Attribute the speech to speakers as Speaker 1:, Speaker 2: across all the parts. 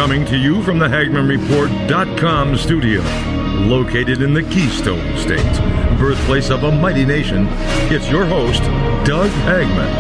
Speaker 1: Coming to you from the HagmannReport.com studio, located in the Keystone State, birthplace of a mighty nation, it's your host, Doug Hagmann.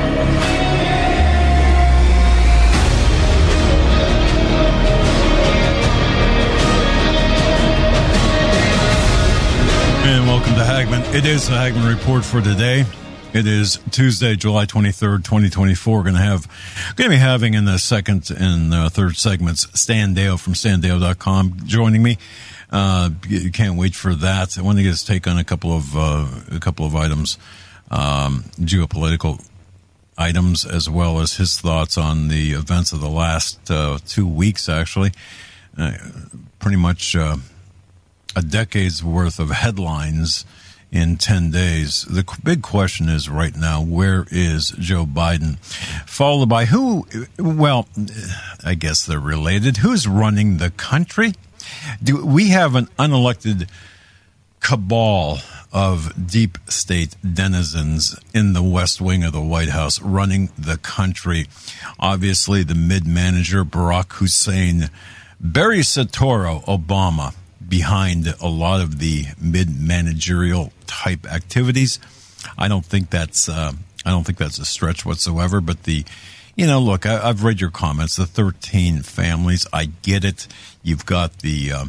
Speaker 2: And welcome to Hagmann. It is the Hagmann Report for today. It is Tuesday, July 23rd, 2024. We're going to be having in the second and third segments Stan Deyo from StanDeyo.com joining me. You can't wait for that. I want to get his take on a couple of items, geopolitical items, as well as his thoughts on the events of the last 2 weeks. Actually, pretty much a decade's worth of headlines in 10 days. The big question is right now, where is Joe Biden? Followed by who? Well, I guess they're related. Who's running the country? Do we have an unelected cabal of deep state denizens in the West Wing of the White House running the country? Obviously, the mid-manager, Barack Hussein, Barry Soetoro, Obama, behind a lot of the mid-managerial type activities. I don't think that's a stretch whatsoever. But look, I've read your comments. The 13 families, I get it. You've got the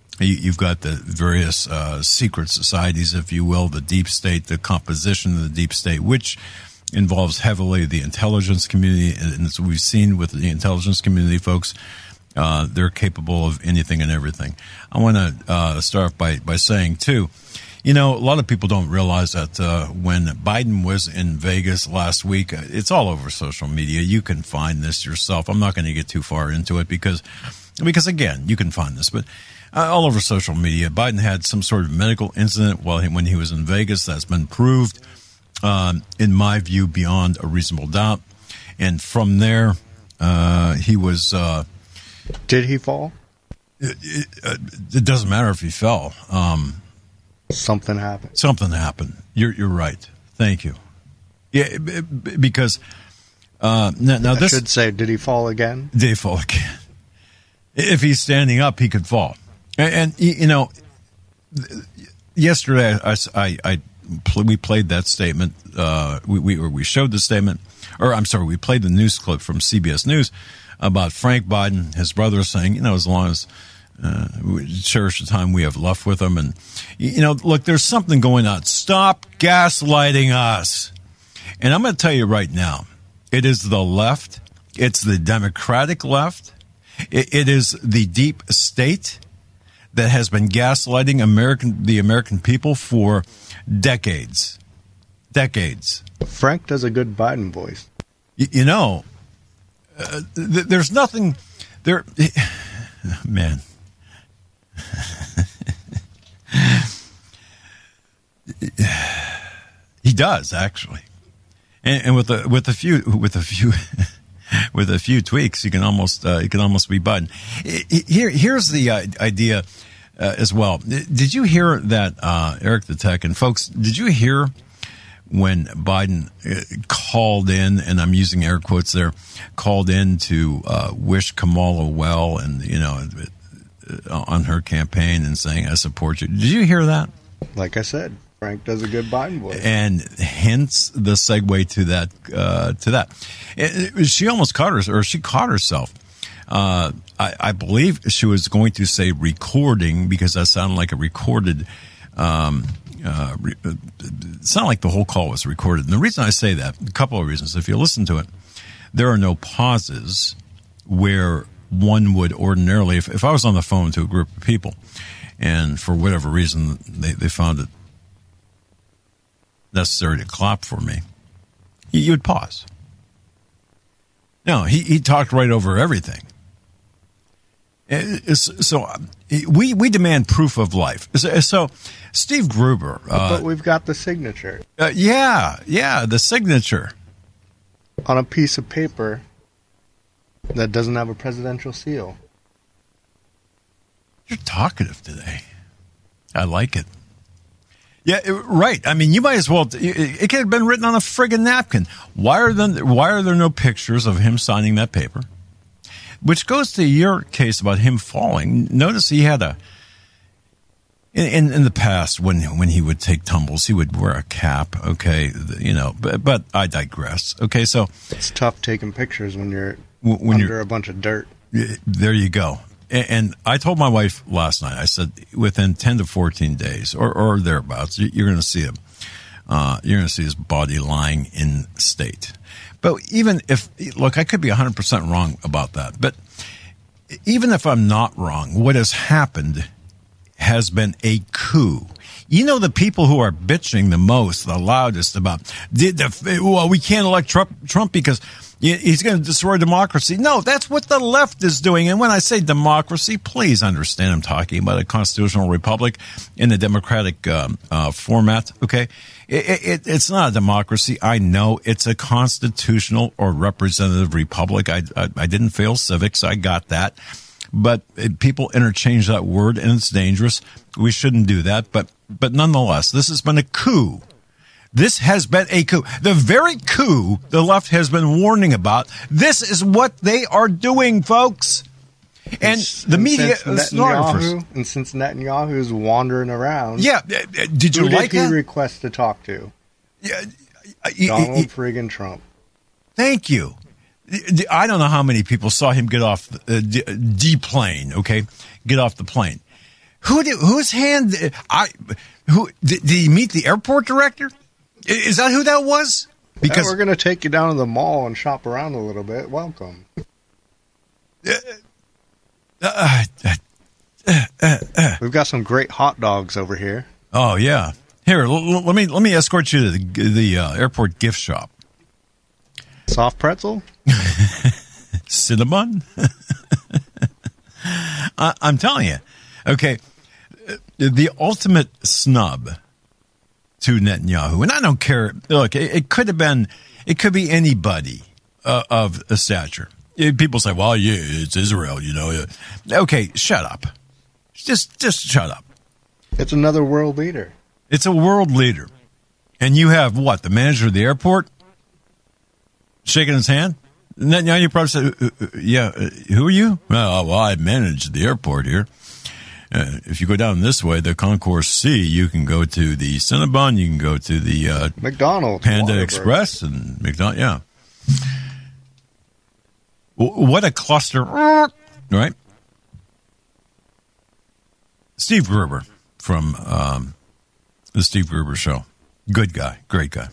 Speaker 2: various secret societies, if you will, the deep state, the composition of the deep state, which involves heavily the intelligence community, and as we've seen with the intelligence community folks. They're capable of anything and everything. I want to start by saying, too, a lot of people don't realize that when Biden was in Vegas last week, it's all over social media. You can find this yourself. I'm not going to get too far into it because again, you can find this. But all over social media, Biden had some sort of medical incident when he was in Vegas. That's been proved, in my view, beyond a reasonable doubt. And from there, he was...
Speaker 3: Did he fall?
Speaker 2: It doesn't matter if he fell.
Speaker 3: Something happened.
Speaker 2: Something happened. You're right. Thank you. Yeah, because now
Speaker 3: I should say, did he fall again?
Speaker 2: Did he fall again? If he's standing up, he could fall. And yesterday we played that statement. We showed the statement, or I'm sorry, we played the news clip from CBS News about Frank Biden, his brother, saying, as long as we cherish the time we have left with him. And, look, there's something going on. Stop gaslighting us. And I'm going to tell you right now, it is the left. It's the Democratic left. It is the deep state that has been gaslighting the American people for decades. Decades.
Speaker 3: Frank does a good Biden voice.
Speaker 2: There's nothing there, man. He does actually, and with a few tweaks, you can almost be Biden. Here's the idea as well. Did you hear that, Eric the Tech and folks? Did you hear when Biden called in, and I'm using air quotes there, called in to wish Kamala well, and on her campaign, and saying, "I support you." Did you hear that?
Speaker 3: Like I said, Frank does a good Biden voice,
Speaker 2: and hence the segue to that. She almost she caught herself. I believe she was going to say recording because that sounded like a recorded. It sounded like the whole call was recorded. And the reason I say that, a couple of reasons. If you listen to it, there are no pauses where one would ordinarily, if I was on the phone to a group of people and for whatever reason they found it necessary to clap for me, you would pause. No, he talked right over everything. So we demand proof of life. So Steve Gruber.
Speaker 3: But we've got the signature.
Speaker 2: Yeah, the signature.
Speaker 3: On a piece of paper that doesn't have a presidential seal.
Speaker 2: You're talkative today. I like it. Yeah, right. I mean, you might as well. It could have been written on a friggin' napkin. Why are there no pictures of him signing that paper? which goes to your case about him falling. Notice he had in the past when he would take tumbles, he would wear a cap. Okay, but I digress. Okay, so
Speaker 3: it's tough taking pictures when you're under a bunch of dirt.
Speaker 2: There you go. And I told my wife last night, I said, within 10 to 14 days or thereabouts, you're going to see him. You're going to see his body lying in state. But even if, look, I could be 100% wrong about that. But even if I'm not wrong, what has happened has been a coup. You know, the people who are bitching the most, the loudest about, we can't elect Trump because he's going to destroy democracy. No, that's what the left is doing. And when I say democracy, please understand I'm talking about a constitutional republic in the democratic format, okay? It's not a democracy. I know it's a constitutional or representative republic. I didn't fail civics. I got that. But people interchange that word, and it's dangerous. We shouldn't do that. But nonetheless, this has been a coup. This has been a coup. The very coup the left has been warning about. This is what they are doing, folks. And the media is
Speaker 3: Netanyahu, and since Netanyahu's wandering around,
Speaker 2: did you like that?
Speaker 3: Who did he request to talk to? Donald friggin' Trump.
Speaker 2: Thank you. I don't know how many people saw him get off the plane. Okay, get off the plane. Whose hand? Did he meet the airport director? Is that who that was?
Speaker 3: Because we're going to take you down to the mall and shop around a little bit. Welcome. We've got some great hot dogs over here.
Speaker 2: Oh yeah, here let me escort you to the airport gift shop.
Speaker 3: Soft pretzel,
Speaker 2: cinnamon. I'm telling you, okay. The ultimate snub to Netanyahu, and I don't care. Look, it could be anybody of a stature. People say, "Well, yeah, it's Israel," Okay, shut up. Just shut up.
Speaker 3: It's another world leader.
Speaker 2: It's a world leader, and you have what? The manager of the airport shaking his hand. Netanyahu, you probably say, "Yeah, who are you?" Well, I manage the airport here. If you go down this way, the Concourse C, you can go to the Cinnabon, you can go to the
Speaker 3: McDonald's,
Speaker 2: Panda Express, and McDonald's. Yeah. What a cluster, right? Steve Gruber from the Steve Gruber Show. Good guy, great guy.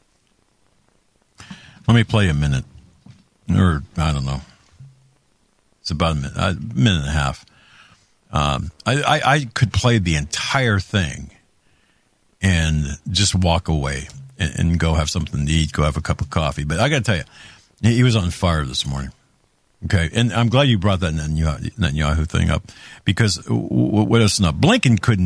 Speaker 2: Let me play a minute, or I don't know. It's about a minute and a half. I could play the entire thing and just walk away and go have something to eat, go have a cup of coffee. But I got to tell you, he was on fire this morning. Okay, and I'm glad you brought that Netanyahu thing up because what a snub. Blinken could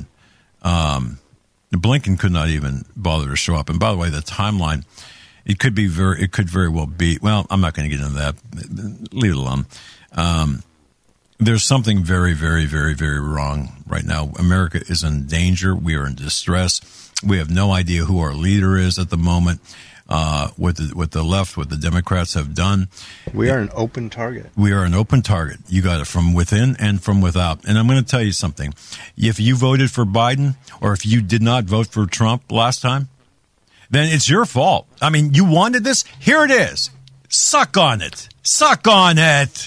Speaker 2: not even bother to show up. And by the way, the timeline, it could very well be. Well, I'm not going to get into that. Leave it alone. There's something very, very, very, very wrong right now. America is in danger. We are in distress. We have no idea who our leader is at the moment. What the left, what the Democrats have done.
Speaker 3: We are an open target.
Speaker 2: We are an open target. You got it from within and from without. And I'm going to tell you something. If you voted for Biden or if you did not vote for Trump last time, then it's your fault. I mean, you wanted this. Here it is. Suck on it. Suck on it.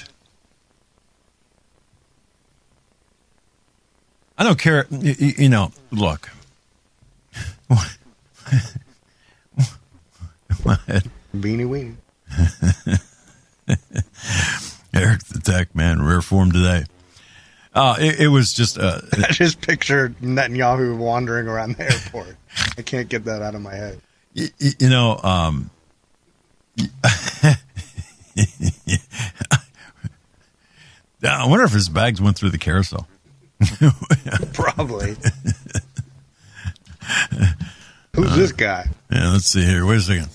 Speaker 2: I don't care. Look.
Speaker 3: Beanie weenie.
Speaker 2: Eric the Tech Man, rare form today. It was just.
Speaker 3: I just pictured Netanyahu wandering around the airport. I can't get that out of my head.
Speaker 2: I wonder if his bags went through the carousel.
Speaker 3: Probably. Who's this guy?
Speaker 2: Yeah, let's see here. Wait a second.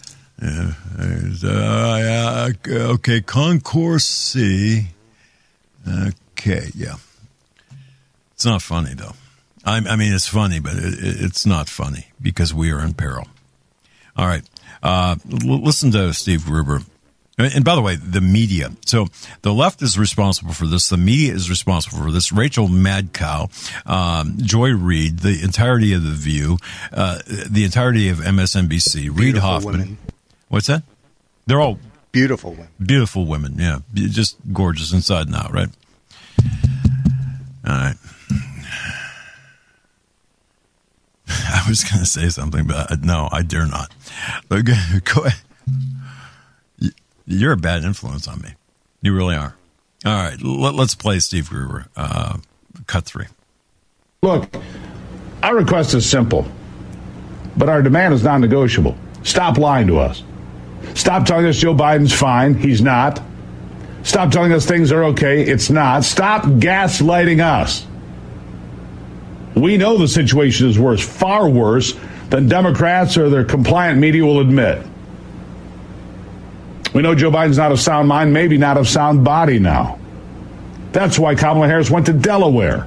Speaker 2: Okay, Concourse C. Okay, yeah. It's not funny, though. I mean, it's funny, but it's not funny because we are in peril. All right. Listen to Steve Gruber. And by the way, the media. So the left is responsible for this. The media is responsible for this. Rachel Madcow, Joy Reid, the entirety of The View, the entirety of MSNBC, Reid Hoffman.
Speaker 3: Women.
Speaker 2: What's that? They're all
Speaker 3: beautiful women.
Speaker 2: Beautiful women, yeah. Just gorgeous inside and out, right? All right. I was going to say something, but no, I dare not. But go ahead. You're a bad influence on me. You really are. All right, let's play Steve Gruber, cut 3.
Speaker 4: Look, our request is simple, but our demand is non-negotiable. Stop lying to us. Stop telling us Joe Biden's fine. He's not. Stop telling us things are okay. It's not. Stop gaslighting us. We know the situation is worse, far worse than Democrats or their compliant media will admit. We know Joe Biden's not of sound mind, maybe not of sound body now. That's why Kamala Harris went to Delaware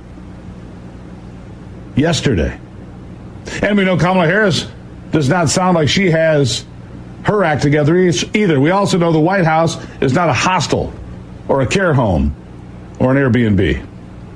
Speaker 4: yesterday. And we know Kamala Harris does not sound like she has her act together either. We also know the White House is not a hostel or a care home or an Airbnb.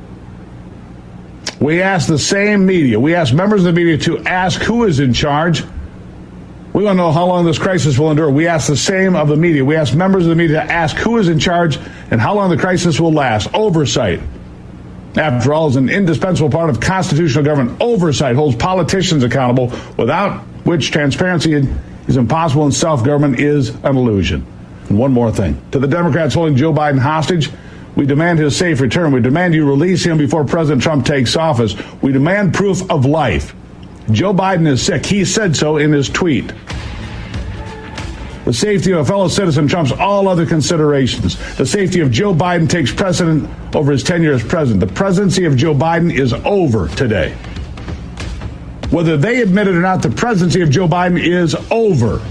Speaker 4: We ask the same media. We ask members of the media to ask who is in charge. We want to know how long this crisis will endure. We ask the same of the media. We ask members of the media to ask who is in charge and how long the crisis will last. Oversight, after all, is an indispensable part of constitutional government. Oversight holds politicians accountable, without which transparency is impossible and self-government is an illusion. And one more thing. To the Democrats holding Joe Biden hostage, we demand his safe return. We demand you release him before President Trump takes office. We demand proof of life. Joe Biden is sick. He said so in his tweet. The safety of a fellow citizen trumps all other considerations. The safety of Joe Biden takes precedent over his tenure as president. The presidency of Joe Biden is over today. Whether they admit it or not, the presidency of Joe Biden is over.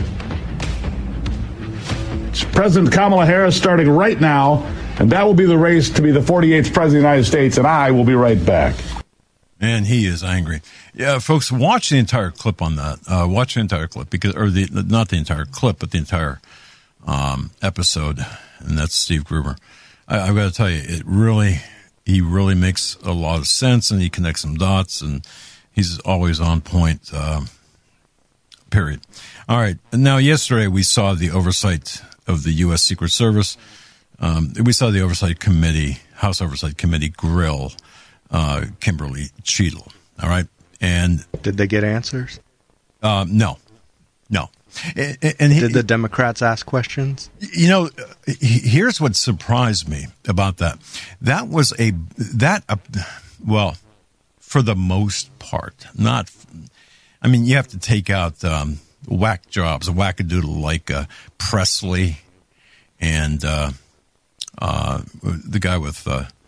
Speaker 4: It's President Kamala Harris starting right now, and that will be the race to be the 48th president of the United States, and I will be right back.
Speaker 2: And he is angry. Yeah, folks, watch the entire clip on that. Watch the entire clip, not the entire clip, but the entire episode, and that's Steve Gruber. I've got to tell you, he really makes a lot of sense, and he connects some dots, and he's always on point. Period. All right. Now, yesterday we saw the oversight of the U.S. Secret Service. We saw the Oversight Committee, House Oversight Committee, grill Kimberly Cheadle. All right. And
Speaker 3: did they get answers?
Speaker 2: No. And
Speaker 3: did the Democrats ask questions?
Speaker 2: You know, here's what surprised me about that. That was well, for the most part, not. I mean, you have to take out whack jobs, a wackadoodle like Presley and the guy with.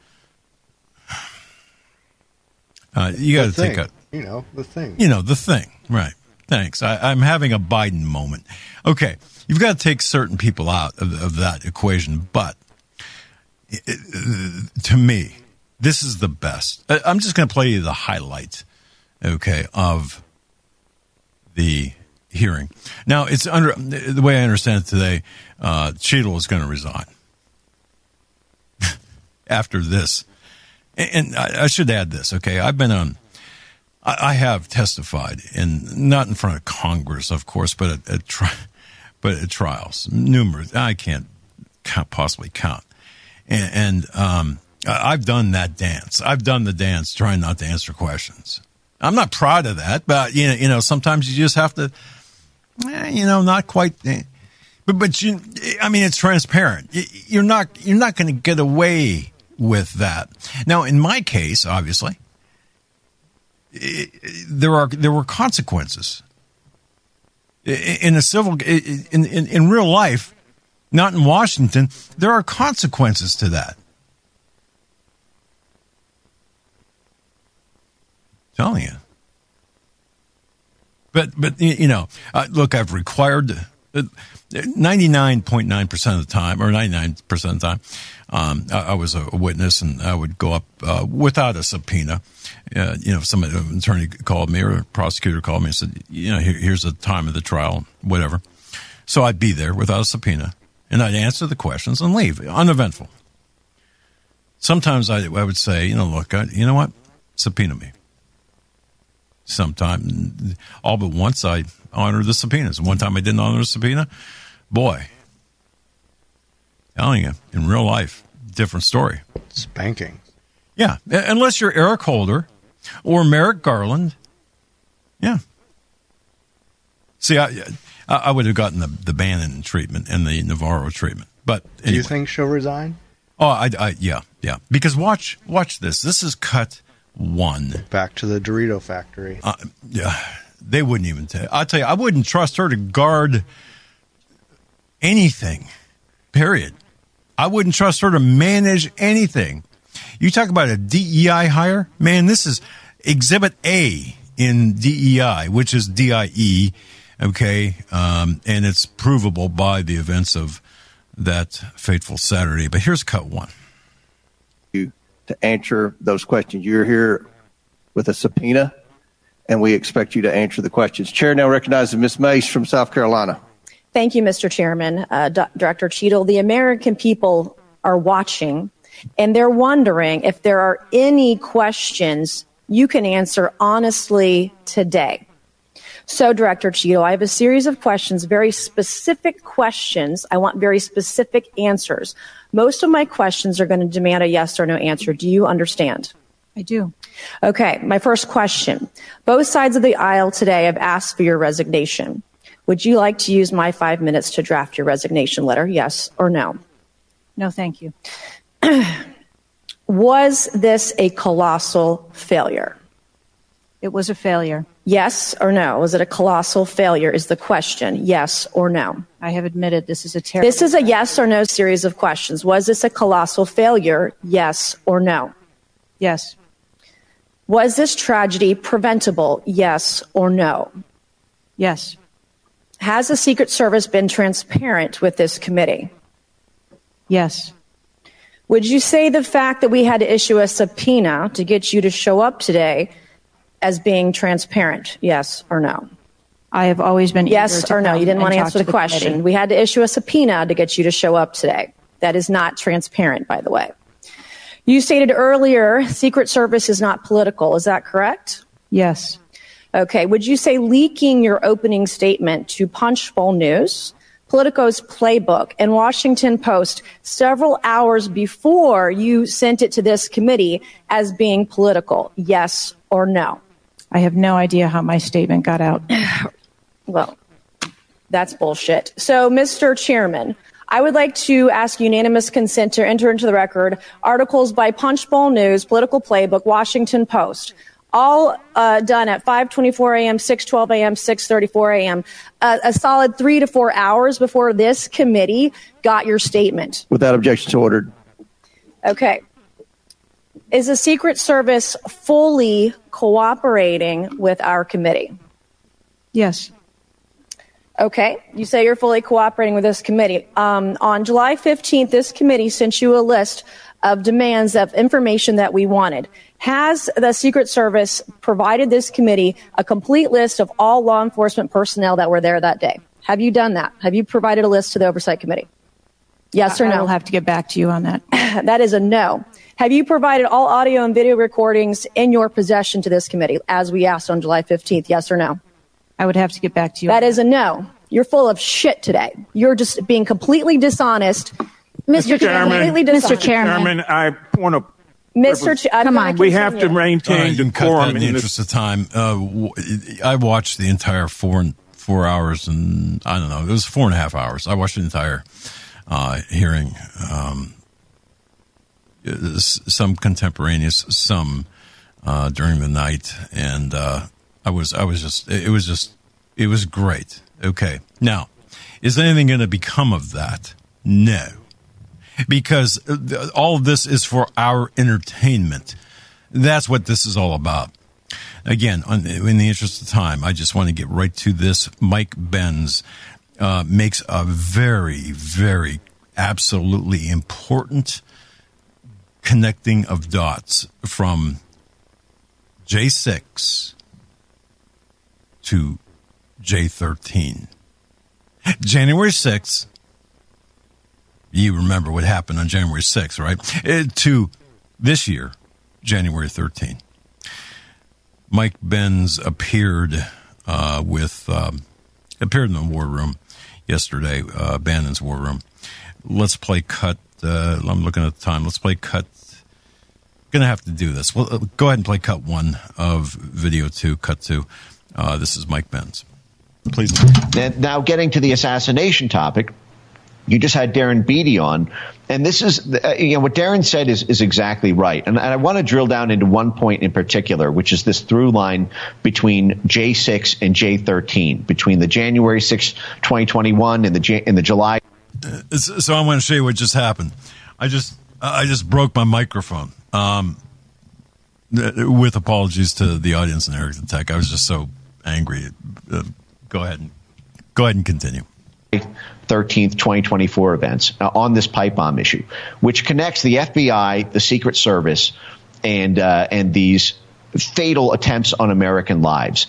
Speaker 2: You got to take out.
Speaker 3: The thing.
Speaker 2: The thing. Right. Thanks. I'm having a Biden moment. Okay. You've got to take certain people out of that equation. But to me, this is the best. I'm just going to play you the highlight, okay, of the hearing. Now, it's under the way I understand it today, Cheadle is going to resign after this. And I should add this, okay? I have testified not in front of Congress, of course, but at trials, numerous. I can't possibly count. And I've done that dance. I've done the dance trying not to answer questions. I'm not proud of that, but sometimes you just have to, not quite. But it's transparent. You're not going to get away with that. Now, in my case, obviously, there were consequences in a civil in real life, not in Washington. There are consequences to that. I'm telling you. But look, I've required 99.9% of the time, or 99% of the time, I was a witness, and I would go up without a subpoena. If an attorney called me or a prosecutor called me and said, here's the time of the trial, whatever. So I'd be there without a subpoena, and I'd answer the questions and leave, uneventful. Sometimes I would say, look, you know what? Subpoena me. Sometime, all but once I honored the subpoenas. One time I didn't honor the subpoena. Boy, telling you, in real life, different story.
Speaker 3: Spanking.
Speaker 2: Yeah, unless you're Eric Holder or Merrick Garland. Yeah. See, I would have gotten the Bannon treatment and the Navarro treatment. But anyway.
Speaker 3: Do you think she'll resign?
Speaker 2: Oh, yeah. Because watch this. This is cut 1.
Speaker 3: Back to the Dorito factory.
Speaker 2: Yeah, they wouldn't even tell you. I'll tell you, I wouldn't trust her to guard anything, period. I wouldn't trust her to manage anything. You talk about a DEI hire? Man, this is Exhibit A in DEI, which is DIE, okay? And it's provable by the events of that fateful Saturday. But here's cut 1.
Speaker 5: To answer those questions. You're here with a subpoena, and we expect you to answer the questions. Chair now recognizes Ms. Mace from South Carolina.
Speaker 6: Thank you, Mr. Chairman. Director Cheadle, the American people are watching, and they're wondering if there are any questions you can answer honestly today. So, Director Cheadle, I have a series of questions, very specific questions. I want very specific answers. Most of my questions are going to demand a yes or no answer. Do you understand?
Speaker 7: I do.
Speaker 6: Okay, my first question. Both sides of the aisle today have asked for your resignation. Would you like to use my 5 minutes to draft your resignation letter, yes or no?
Speaker 7: No, thank you.
Speaker 6: Was this a colossal failure?
Speaker 7: It was a failure.
Speaker 6: Yes or no? Was it a colossal failure is the question. Yes or no?
Speaker 7: I have admitted this is a terrible...
Speaker 6: This is a yes or no series of questions. Was this a colossal failure? Yes or no?
Speaker 7: Yes.
Speaker 6: Was this tragedy preventable? Yes or no?
Speaker 7: Yes.
Speaker 6: Has the Secret Service been transparent with this committee?
Speaker 7: Yes.
Speaker 6: Would you say the fact that we had to issue a subpoena to get you to show up today as being transparent? Yes or no?
Speaker 7: I have always been
Speaker 6: yes or no. You didn't want to answer the question.
Speaker 7: Committee.
Speaker 6: We had to issue a subpoena to get you to show up today. That is not transparent, by the way. You stated earlier, Secret Service is not political. Is that correct?
Speaker 7: Yes.
Speaker 6: Okay. Would you say leaking your opening statement to Punchbowl News, Politico's Playbook, and Washington Post several hours before you sent it to this committee as being political? Yes or no?
Speaker 7: I have no idea how my statement got out.
Speaker 6: Well, that's bullshit. So, Mr. Chairman, I would like to ask unanimous consent to enter into the record articles by Punchbowl News, Political Playbook, Washington Post, all done at 5:24 a.m., 6:12 a.m., 6:34 a.m., a solid 3 to 4 hours before this committee got your statement.
Speaker 5: Without objection, so ordered.
Speaker 6: Okay. Is the Secret Service fully cooperating with our committee?
Speaker 7: Yes.
Speaker 6: Okay. You say you're fully cooperating with this committee. On July 15th, this committee sent you a list of demands of information that we wanted. Has the Secret Service provided this committee a complete list of all law enforcement personnel that were there that day? Have you done that? Have you provided a list to the Oversight Committee? Yes or no?
Speaker 7: I will have to get back to you on that.
Speaker 6: That is a no. Have you provided all audio and video recordings in your possession to this committee, as we asked on July 15th? Yes or no?
Speaker 7: I would have to get back to you.
Speaker 6: That is a no. You're full of shit today. You're just being completely dishonest.
Speaker 8: Mr. Chairman,
Speaker 6: Mr. Chairman,
Speaker 8: I want to.
Speaker 6: Come on.
Speaker 8: We have to maintain decorum.
Speaker 2: In the interest of time, I watched the entire 4 hours, and I don't know, it was 4.5 hours. I watched the entire hearing. Some contemporaneous, some during the night, and it was great. Okay, now, is anything going to become of that? No, because all of this is for our entertainment. That's what this is all about. Again, in the interest of time, I just want to get right to this. Mike Benz makes a very, very absolutely important connecting of dots from J6 to J13. January 6th, You remember what happened on January 6th, right? To this year, January 13th. Mike Benz appeared in the war room yesterday, Bannon's war room. Let's play cut. I'm looking at the time. Let's play cut. Going to have to do this. Well, go ahead and play cut 1 of video 2, cut 2. This is Mike Benz. Please.
Speaker 9: Now, getting to the assassination topic, you just had Darren Beattie on, and this is, what Darren said is exactly right. And I want to drill down into one point in particular, which is this through line between J6 and J13, between the January 6, 2021 and the July.
Speaker 2: So I want to show you what just happened. I just broke my microphone. With apologies to the audience and Eric the Tech. I was just so angry. Go ahead and continue.
Speaker 9: 13th, 2024 events on this pipe bomb issue, which connects the FBI, the Secret Service, and these fatal attempts on American lives.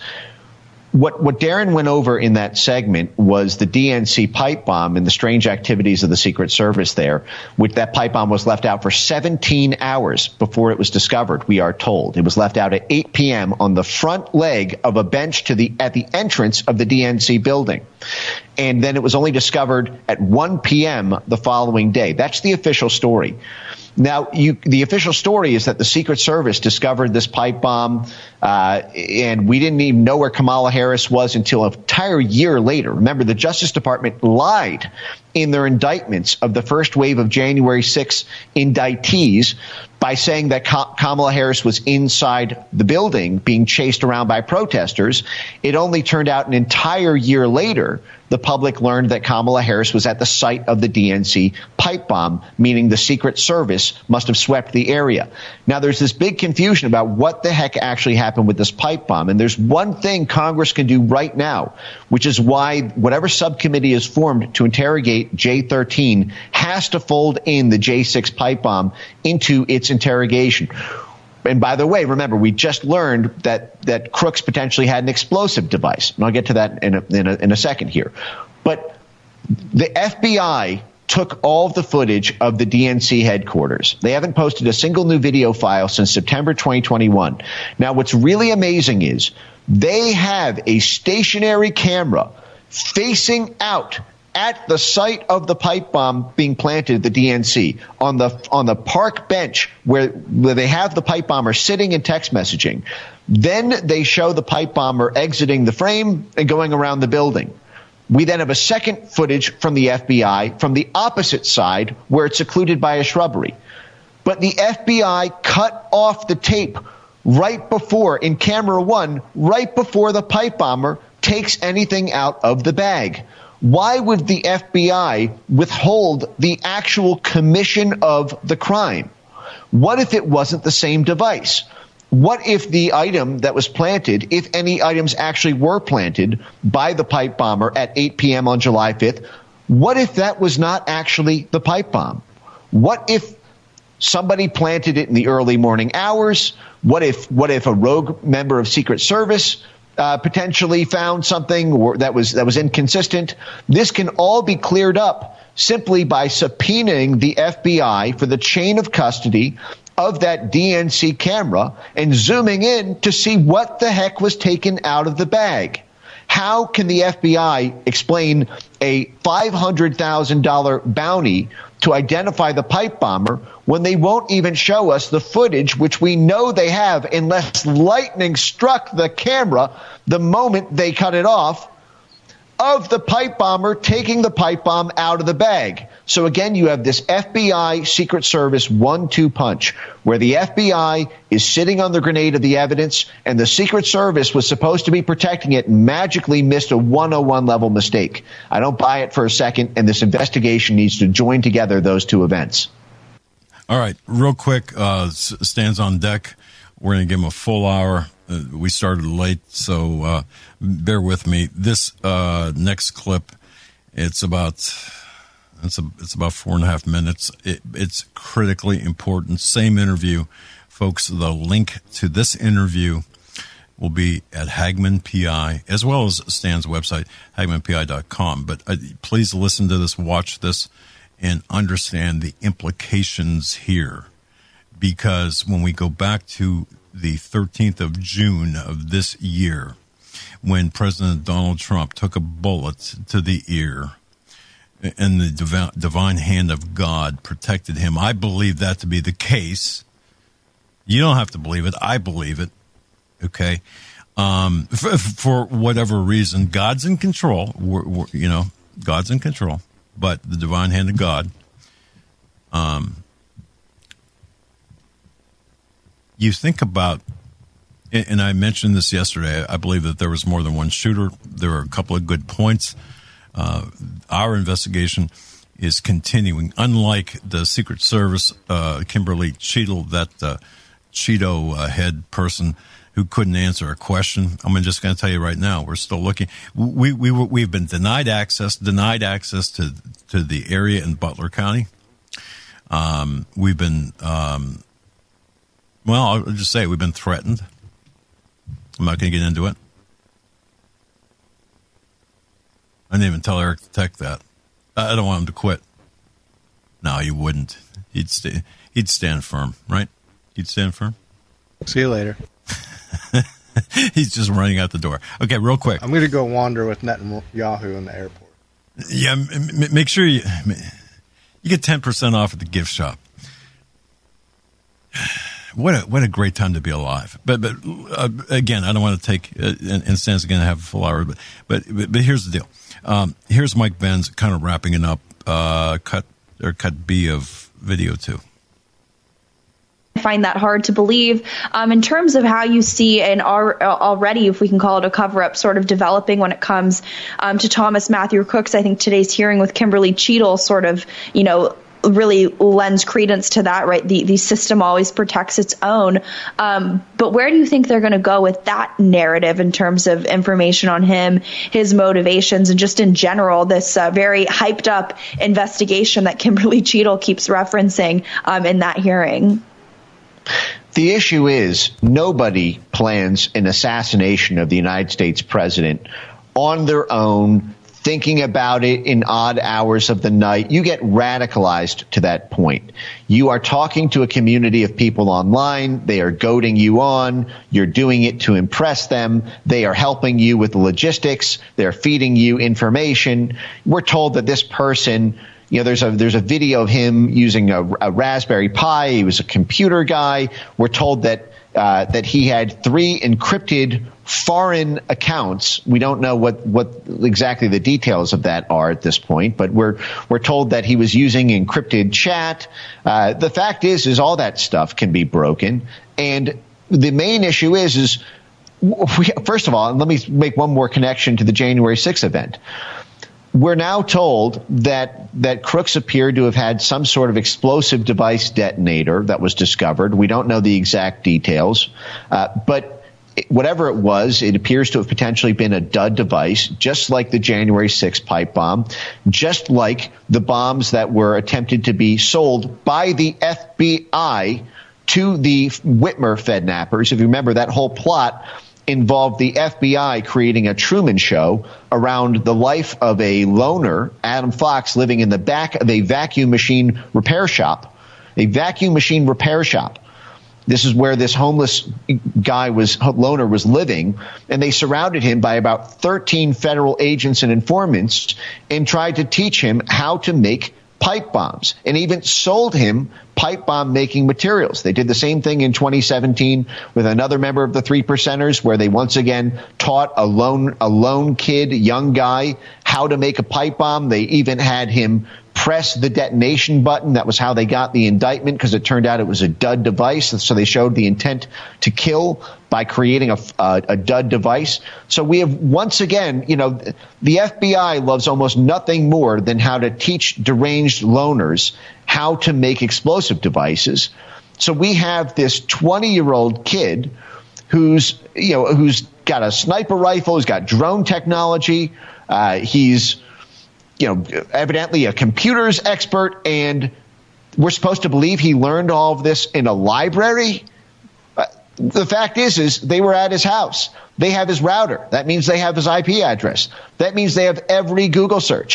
Speaker 9: What Darren went over in that segment was the DNC pipe bomb and the strange activities of the Secret Service there. That pipe bomb was left out for 17 hours before it was discovered, we are told. It was left out at 8 p.m. on the front leg of a bench at the entrance of the DNC building. And then it was only discovered at 1 p.m. the following day. That's the official story. Now, the official story is that the Secret Service discovered this pipe bomb, and we didn't even know where Kamala Harris was until an entire year later. Remember, the Justice Department lied in their indictments of the first wave of January 6 indictees by saying that Kamala Harris was inside the building being chased around by protesters. It only turned out an entire year later the public learned that Kamala Harris was at the site of the DNC pipe bomb, meaning the Secret Service must have swept the area. Now, there's this big confusion about what the heck actually happened with this pipe bomb. And there's one thing Congress can do right now, which is why whatever subcommittee is formed to interrogate J13 has to fold in the J6 pipe bomb into its interrogation. And by the way, remember, we just learned that Crooks potentially had an explosive device. And I'll get to that in a second here. But the FBI took all of the footage of the DNC headquarters. They haven't posted a single new video file since September 2021. Now, what's really amazing is they have a stationary camera facing out at the site of the pipe bomb being planted at the DNC, on the park bench where they have the pipe bomber sitting and text messaging. Then they show the pipe bomber exiting the frame and going around the building. We then have a second footage from the FBI from the opposite side where it's secluded by a shrubbery. But the FBI cut off the tape right before, in camera 1, right before the pipe bomber takes anything out of the bag. Why would the FBI withhold the actual commission of the crime? What if it wasn't the same device? What if the item that was planted, if any items actually were planted by the pipe bomber at 8 p.m. on July 5th, what if that was not actually the pipe bomb? What if somebody planted it in the early morning hours? What if a rogue member of Secret Service potentially found something that was inconsistent? This can all be cleared up simply by subpoenaing the FBI for the chain of custody of that DNC camera and zooming in to see what the heck was taken out of the bag. How can the FBI explain a $500,000 bounty to identify the pipe bomber when they won't even show us the footage, which we know they have, unless lightning struck the camera the moment they cut it off, of the pipe bomber taking the pipe bomb out of the bag? So again, you have this FBI Secret Service 1-2 punch where the FBI is sitting on the grenade of the evidence and the Secret Service was supposed to be protecting it and magically missed a 101 level mistake. I don't buy it for a second, and this investigation needs to join together those two events.
Speaker 2: All right, real quick, Stan's on deck. We're going to give him a full hour. We started late, so bear with me. This next clip, it's about 4.5 minutes. It's critically important. Same interview, folks. The link to this interview will be at Hagmann PI, as well as Stan's website, hagmannpi.com. But please listen to this, watch this, and understand the implications here. Because when we go back to the 13th of June of this year, when President Donald Trump took a bullet to the ear and the divine hand of God protected him, I believe that to be the case. You don't have to believe it. I believe it. Okay. For whatever reason, God's in control. God's in control, but the divine hand of God, you think about, and I mentioned this yesterday, I believe that there was more than one shooter. There are a couple of good points. Our investigation is continuing. Unlike the Secret Service, Kimberly Cheadle, that Cheeto head person who couldn't answer a question. I'm just going to tell you right now, we're still looking. We've been denied access to the area in Butler County. We've been, I'll just say we've been threatened. I'm not going to get into it. I didn't even tell Eric the Tech that. I don't want him to quit. No, he wouldn't. He'd stand firm, right? He'd stand firm.
Speaker 3: See you later.
Speaker 2: He's just running out the door. Okay, real quick.
Speaker 3: I'm going to go wander with Netanyahu in the airport.
Speaker 2: Yeah, make sure you get 10% off at the gift shop. What a great time to be alive. But again, I don't want to take, and Stan's going to have a full hour, but here's the deal. Here's Mike Benz kind of wrapping it up, cut B of video 2.
Speaker 10: I find that hard to believe. In terms of how you see an already, if we can call it a cover-up, sort of developing when it comes to Thomas Matthew Crooks, I think today's hearing with Kimberly Cheadle sort of, really lends credence to that, right? The system always protects its own. But where do you think they're going to go with that narrative in terms of information on him, his motivations, and just in general, this very hyped up investigation that Kimberly Cheadle keeps referencing in that hearing?
Speaker 9: The issue is nobody plans an assassination of the United States president on their own, thinking about it in odd hours of the night. You get radicalized to that point. You are talking to a community of people online. They are goading you on. You're doing it to impress them. They are helping you with the logistics. They're feeding you information. We're told that this person, there's a video of him using a Raspberry Pi. He was a computer guy. We're told that he had 3 encrypted foreign accounts. We don't know what exactly the details of that are at this point, but we're told that he was using encrypted chat. The fact is all that stuff can be broken. And the main issue is first of all, and let me make one more connection to the January 6th event. We're now told that Crooks appeared to have had some sort of explosive device detonator that was discovered. We don't know the exact details, but whatever it was, it appears to have potentially been a dud device, just like the January 6th pipe bomb, just like the bombs that were attempted to be sold by the FBI to the Whitmer Fednappers. If you remember, that whole plot involved the FBI creating a Truman Show around the life of a loner, Adam Fox, living in the back of a vacuum machine repair shop. This is where this homeless loner was living, and they surrounded him by about 13 federal agents and informants and tried to teach him how to make pipe bombs, and even sold him pipe bomb making materials. They did the same thing in 2017 with another member of the 3 Percenters, where they once again taught a lone kid, young guy, how to make a pipe bomb. They even had him press the detonation button. That was how they got the indictment, because it turned out it was a dud device. So they showed the intent to kill by creating a dud device. So we have once again, the FBI loves almost nothing more than how to teach deranged loners how to make explosive devices. So we have this 20-year-old kid who's got a sniper rifle, who's got drone technology. He's evidently a computers expert, and we're supposed to believe he learned all of this in a library. The fact is they were at his house. They have his router. That means they have his IP address. That means they have every Google search.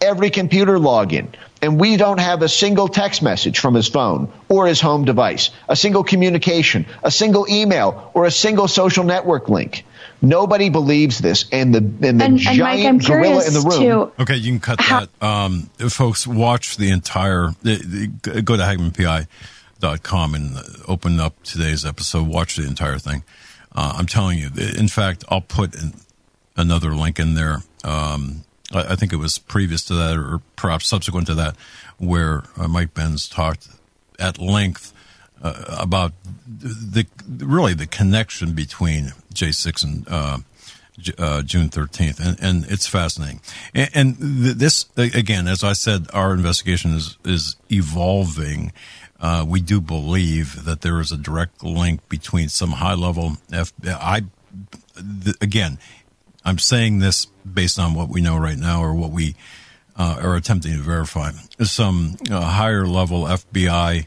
Speaker 9: every computer login, and we don't have a single text message from his phone or his home device, a single communication, a single email, or a single social network link. Nobody believes this, and the giant
Speaker 10: Mike,
Speaker 9: gorilla in the room.
Speaker 2: Okay, you can cut that. Folks, watch the entire. Go to HagmannPI.com and open up today's episode. Watch the entire thing. I'm telling you. In fact, I'll put another link in there. I think it was previous to that, or perhaps subsequent to that, where Mike Benz talked at length about the connection between J6 and June 13th, and it's fascinating. And this, again, as I said, our investigation is evolving. We do believe that there is a direct link between some high-level FBI. Again, I'm saying this based on what we know right now, or what we are attempting to verify. Some higher-level FBI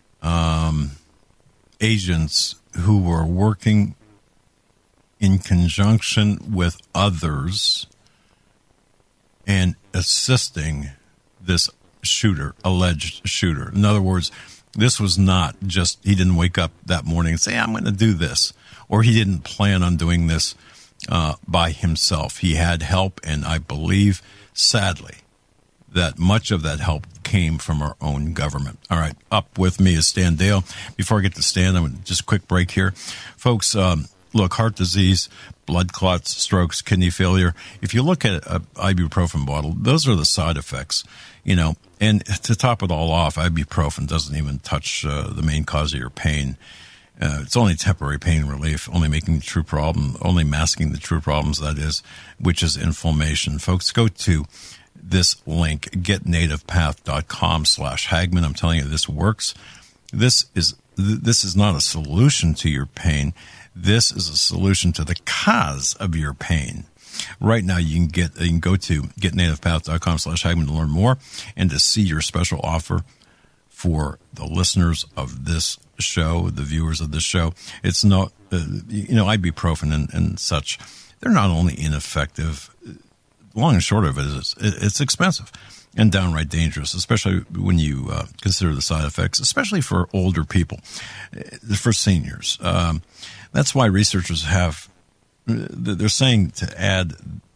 Speaker 2: agents who were working in conjunction with others and assisting this alleged shooter. In other words, this was not just, he didn't wake up that morning and say, I'm going to do this, or he didn't plan on doing this by himself. He had help, and I believe, sadly, that much of that help came from our own government. All right, up with me is Stan Deyo. Before I get to Stan, I'm going to just a quick break here. Folks, look, heart disease, blood clots, strokes, kidney failure. If you look at an ibuprofen bottle, those are the side effects, and to top it all off, ibuprofen doesn't even touch the main cause of your pain. It's only temporary pain relief, only masking the true problems, that is, which is inflammation. Folks, go to this link, getnativepath.com/Hagmann. I'm telling you, this works. This is not a solution to your pain. This is a solution to the cause of your pain. Right now, you can go to getnativepath.com/Hagmann to learn more and to see your special offer for the listeners of this show, the viewers of this show. It's not, ibuprofen and such. They're not only ineffective. Long and short of it is it's expensive and downright dangerous, especially when you consider the side effects, especially for older people, for seniors. That's why researchers they're saying to add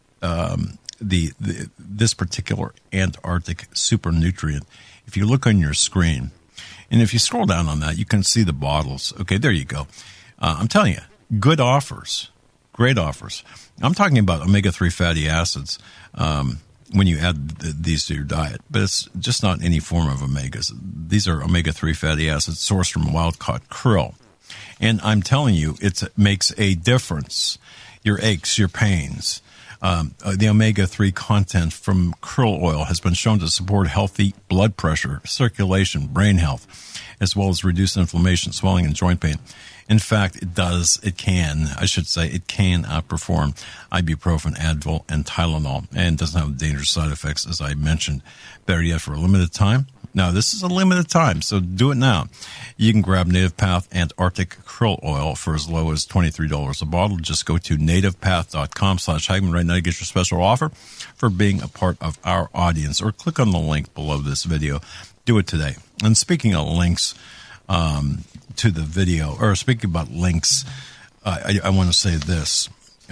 Speaker 2: this particular Antarctic super nutrient. If you look on your screen, and if you scroll down on that, you can see the bottles. Okay, there you go. I'm telling you, good offers, great offers. I'm talking about omega-3 fatty acids when you add these to your diet, but it's just not any form of omegas. These are omega-3 fatty acids sourced from wild-caught krill. And I'm telling you, it makes a difference. Your aches, your pains. The omega-3 content from krill oil has been shown to support healthy blood pressure, circulation, brain health, as well as reduce inflammation, swelling, and joint pain. In fact, it can outperform ibuprofen, Advil, and Tylenol, and doesn't have dangerous side effects, as I mentioned. Better yet, for a limited time. Now, this is a limited time, so do it now. You can grab Native Path Antarctic Krill Oil for as low as $23 a bottle. Just go to nativepath.com/Hagmann right now to get your special offer for being a part of our audience, or click on the link below this video. Do it today. And speaking of links to the video, or speaking about links, I want to say this.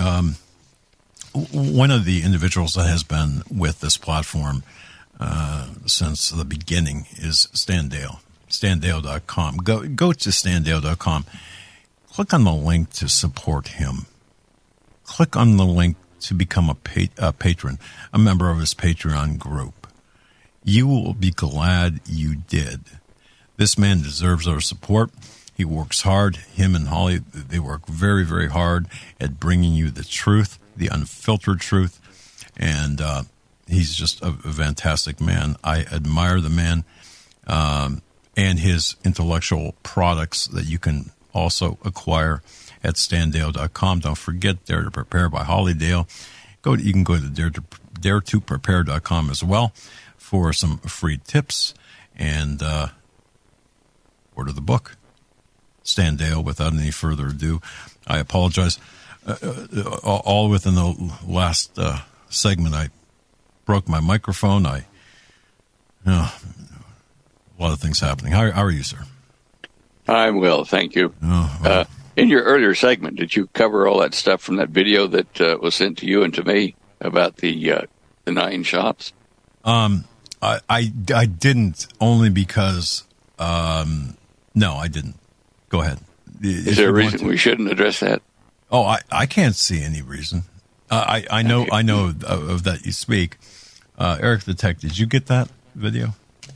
Speaker 2: One of the individuals that has been with this platform since the beginning is Stan Deyo. StanDeyo.com. Go to StanDeyo.com. Click on the link to support him. Click on the link to become a patron, a member of his Patreon group. You will be glad you did. This man deserves our support. He works hard. Him and Holly, they work very, very hard at bringing you the truth, the unfiltered truth, and he's just a fantastic man. I admire the man and his intellectual products that you can also acquire at StanDeyo.com. Don't forget Dare to Prepare by Holly Dale. You can go to DareToPrepare.com as well for some free tips and order the book. Stan Deyo, without any further ado. I apologize. All within the last segment, I broke my microphone. A lot of things happening. How are you, sir?
Speaker 11: I'm well, thank you.
Speaker 2: Oh, well.
Speaker 11: In your earlier segment, did you cover all that stuff from that video that was sent to you and to me about the 9 shots?
Speaker 2: I didn't, only because no, I didn't. Go ahead.
Speaker 11: Is there a reason we shouldn't address that?
Speaker 2: Oh, I can't see any reason. I know of that you speak. Eric the Tech, did you get that video?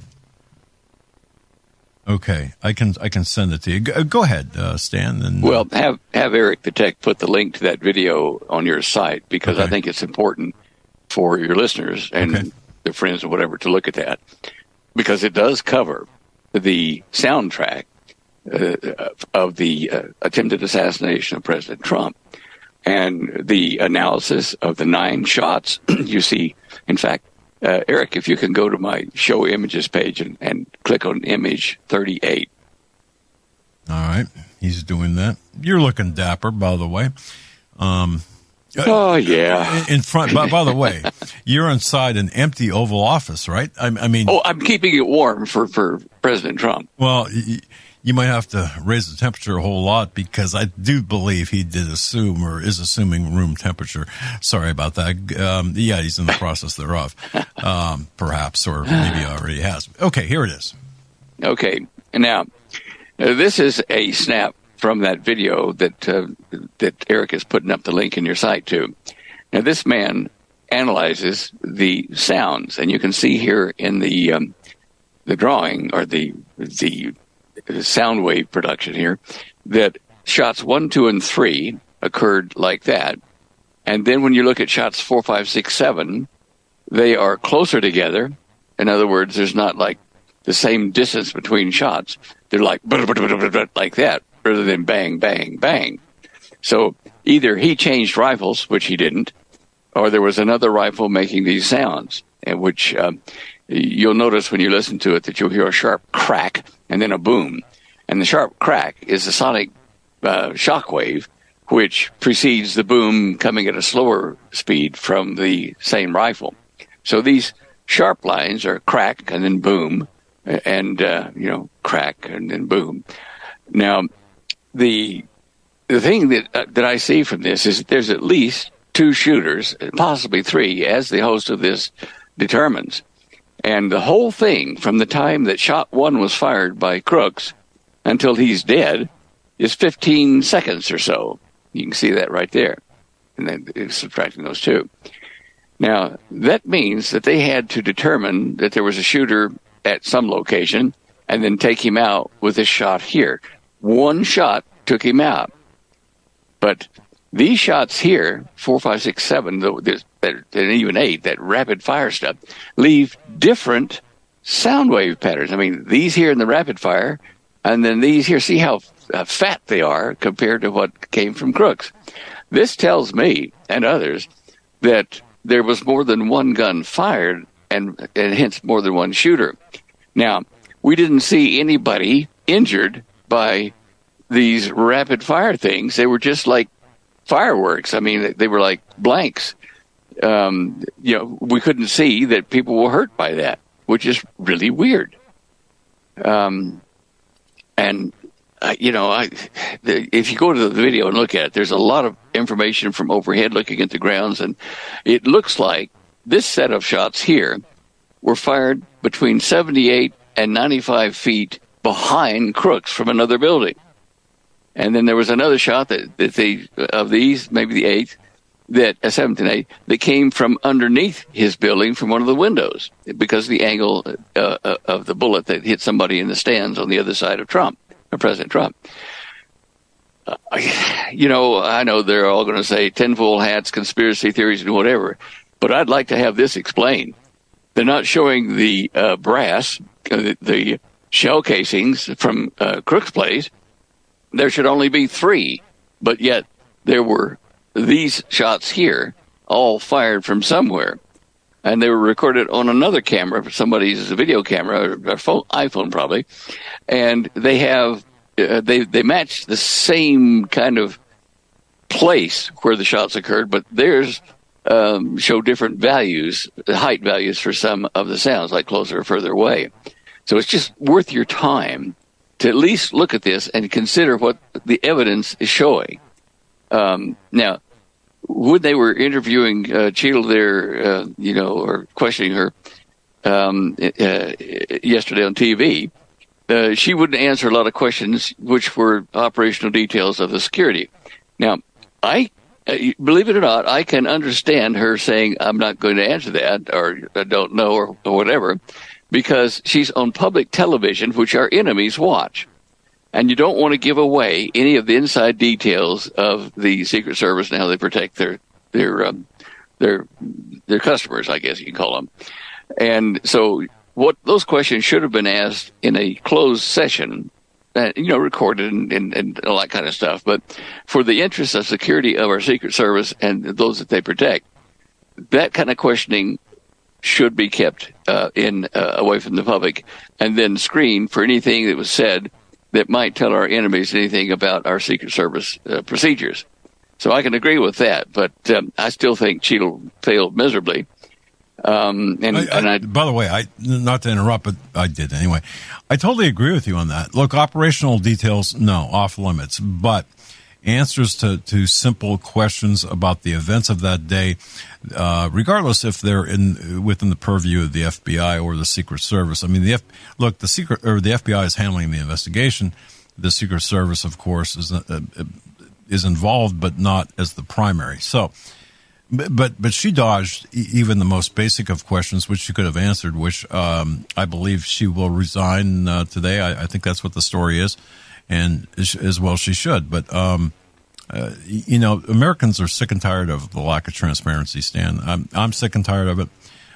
Speaker 2: Okay, I can send it to you. Go ahead, Stan. And
Speaker 11: well, have Eric the Tech put the link to that video on your site, because I think it's important for your listeners and their friends or whatever to look at that, because it does cover the soundtrack of the attempted assassination of President Trump and the analysis of the 9 shots. You see, in fact, Eric, if you can go to my show images page and click on image 38.
Speaker 2: All right. He's doing that. You're looking dapper, by the way.
Speaker 11: Oh, yeah.
Speaker 2: In front, by the way, you're inside an empty Oval Office, right? I mean...
Speaker 11: Oh, I'm keeping it warm for President Trump.
Speaker 2: Well, you might have to raise the temperature a whole lot, because I do believe he did assume, or is assuming, room temperature. Sorry about that. Yeah, he's in the process thereof, perhaps, or maybe already has. Okay, here it is.
Speaker 11: Okay. Now, this is a snap from that video that Eric is putting up the link in your site to. Now, this man analyzes the sounds, and you can see here in the drawing, or the sound wave production here, that shots 1, 2, and 3 occurred like that. And then when you look at shots 4, 5, 6, 7, they are closer together. In other words, there's not like the same distance between shots. They're like like that, rather than bang, bang, bang. So either he changed rifles, which he didn't, or there was another rifle making these sounds, and which you'll notice when you listen to it that you'll hear a sharp crack and then a boom. And the sharp crack is a sonic shock wave, which precedes the boom coming at a slower speed from the same rifle. So these sharp lines are crack and then boom, and crack and then boom. Now, the thing that I see from this is that there's at least 2 shooters, possibly 3, as the host of this determines. And the whole thing, from the time that shot 1 was fired by Crooks until he's dead, is 15 seconds or so. You can see that right there. And then subtracting those 2. Now, that means that they had to determine that there was a shooter at some location and then take him out with a shot here. 1 shot took him out. But these shots here, 4, 5, 6, 7, and even 8, that rapid fire stuff, leave different sound wave patterns. I mean, these here in the rapid fire, and then these here, see how fat they are compared to what came from Crooks. This tells me, and others, that there was more than 1 gun fired, and hence more than 1 shooter. Now, we didn't see anybody injured by these rapid fire things. They were just like fireworks. I mean, they were like blanks. We couldn't see that people were hurt by that, which is really weird. If you go to the video and look at it, there's a lot of information from overhead looking at the grounds, and it looks like this set of shots here were fired between 78 and 95 feet behind Crooks from another building. And then there was another shot of these, maybe the 8th, that 7th and 8th, that came from underneath his building from one of the windows, because of the angle of the bullet that hit somebody in the stands on the other side of President Trump. I know they're all going to say tinfoil hats, conspiracy theories, and whatever, but I'd like to have this explained. They're not showing the brass, the shell casings from Crooks' place. There should only be 3, but yet there were these shots here, all fired from somewhere, and they were recorded on another camera, somebody's video camera, or iPhone probably, and they have they match the same kind of place where the shots occurred, but there's show different values, height values for some of the sounds, like closer or further away. So it's just worth your time to at least look at this and consider what the evidence is showing. Now, when they were interviewing Cheadle there, or questioning her yesterday on TV, she wouldn't answer a lot of questions, which were operational details of the security. Now, I believe it or not, I can understand her saying, I'm not going to answer that, or I don't know, or whatever, because she's on public television, which our enemies watch. And you don't want to give away any of the inside details of the Secret Service and how they protect their customers, I guess you can call them. And so what those questions should have been asked in a closed session, recorded and all that kind of stuff. But for the interest of security of our Secret Service and those that they protect, that kind of questioning should be kept away from the public, and then screened for anything that was said that might tell our enemies anything about our Secret Service procedures. So I can agree with that, but I still think Cheadle failed miserably. By
Speaker 2: the way, not to interrupt, but I did anyway. I totally agree with you on that. Look, operational details, no, off limits, but answers to simple questions about the events of that day, regardless if they're within the purview of the FBI or the Secret Service. I mean, the FBI is handling the investigation. The Secret Service, of course, is involved, but not as the primary. So, but she dodged even the most basic of questions, which she could have answered. Which I believe she will resign today. I think that's what the story is. And as well she should. But, Americans are sick and tired of the lack of transparency, Stan. I'm sick and tired of it.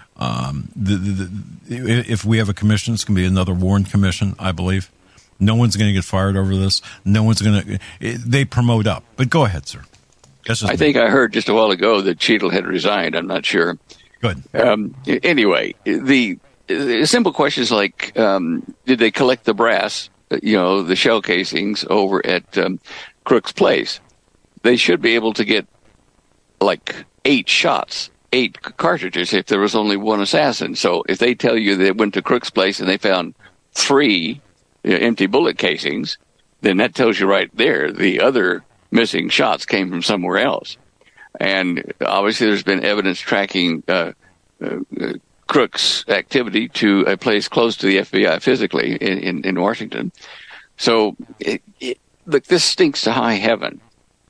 Speaker 2: If we have a commission, it's going to be another Warren Commission, I believe. No one's going to get fired over this. No one's going to. They promote up. But go ahead, sir.
Speaker 11: I think I heard just a while ago that Cheadle had resigned. I'm not sure.
Speaker 2: Good.
Speaker 11: Anyway, the simple questions like, did they collect the brass? The shell casings over at Crook's place. They should be able to get like 8 cartridges if there was only one assassin. So if they tell you they went to Crook's place and they found 3 empty bullet casings, then that tells you right there the other missing shots came from somewhere else. And obviously there's been evidence tracking Crook's activity to a place close to the FBI physically in Washington. So, look, this stinks to high heaven.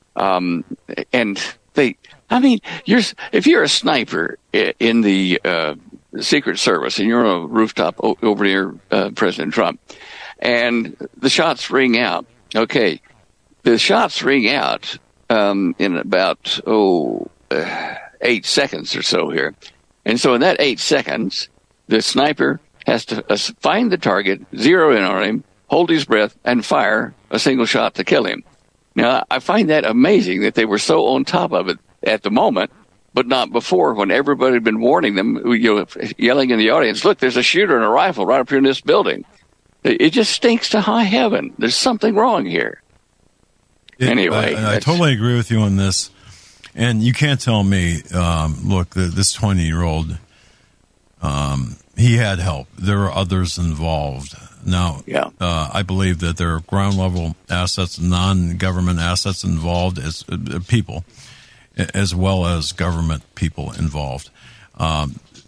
Speaker 11: If you're a sniper in the Secret Service and you're on a rooftop over near President Trump, and the shots ring out, okay, the shots ring out in about 8 seconds or so here. And so in that 8 seconds, the sniper has to find the target, zero in on him, hold his breath, and fire a single shot to kill him. Now, I find that amazing that they were so on top of it at the moment, but not before, when everybody had been warning them, yelling in the audience, look, there's a shooter and a rifle right up here in this building. It just stinks to high heaven. There's something wrong here. Anyway.
Speaker 2: I totally agree with you on this. And you can't tell me, look, this 20-year-old, he had help. There were others involved. Now, I believe that there are ground-level assets, non-government assets involved as people, as well as government people involved. By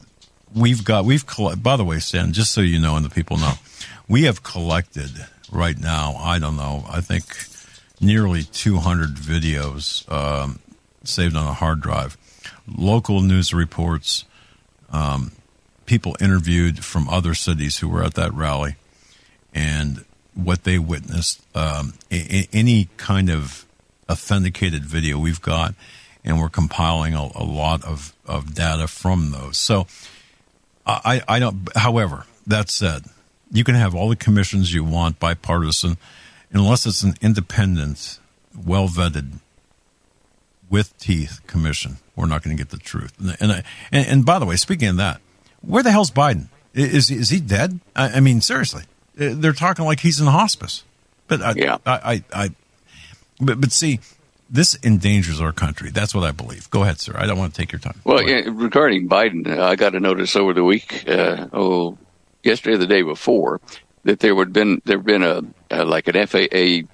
Speaker 2: the way, Stan, just so you know and the people know, we have collected right now, I think nearly 200 videos saved on a hard drive, local news reports, people interviewed from other cities who were at that rally, and what they witnessed, any kind of authenticated video we've got, and we're compiling a lot of data from those. So I don't, however, that said, you can have all the commissions you want, bipartisan, unless it's an independent, well-vetted, with teeth commission, we're not going to get the truth. And by the way, speaking of that, where the hell's Biden? Is he dead? I mean, seriously, they're talking like he's in hospice. But but see, this endangers our country. That's what I believe. Go ahead, sir. I don't want to take your time.
Speaker 11: Well, regarding Biden, I got a notice over the week, yesterday or the day before, that there had been like an FAA.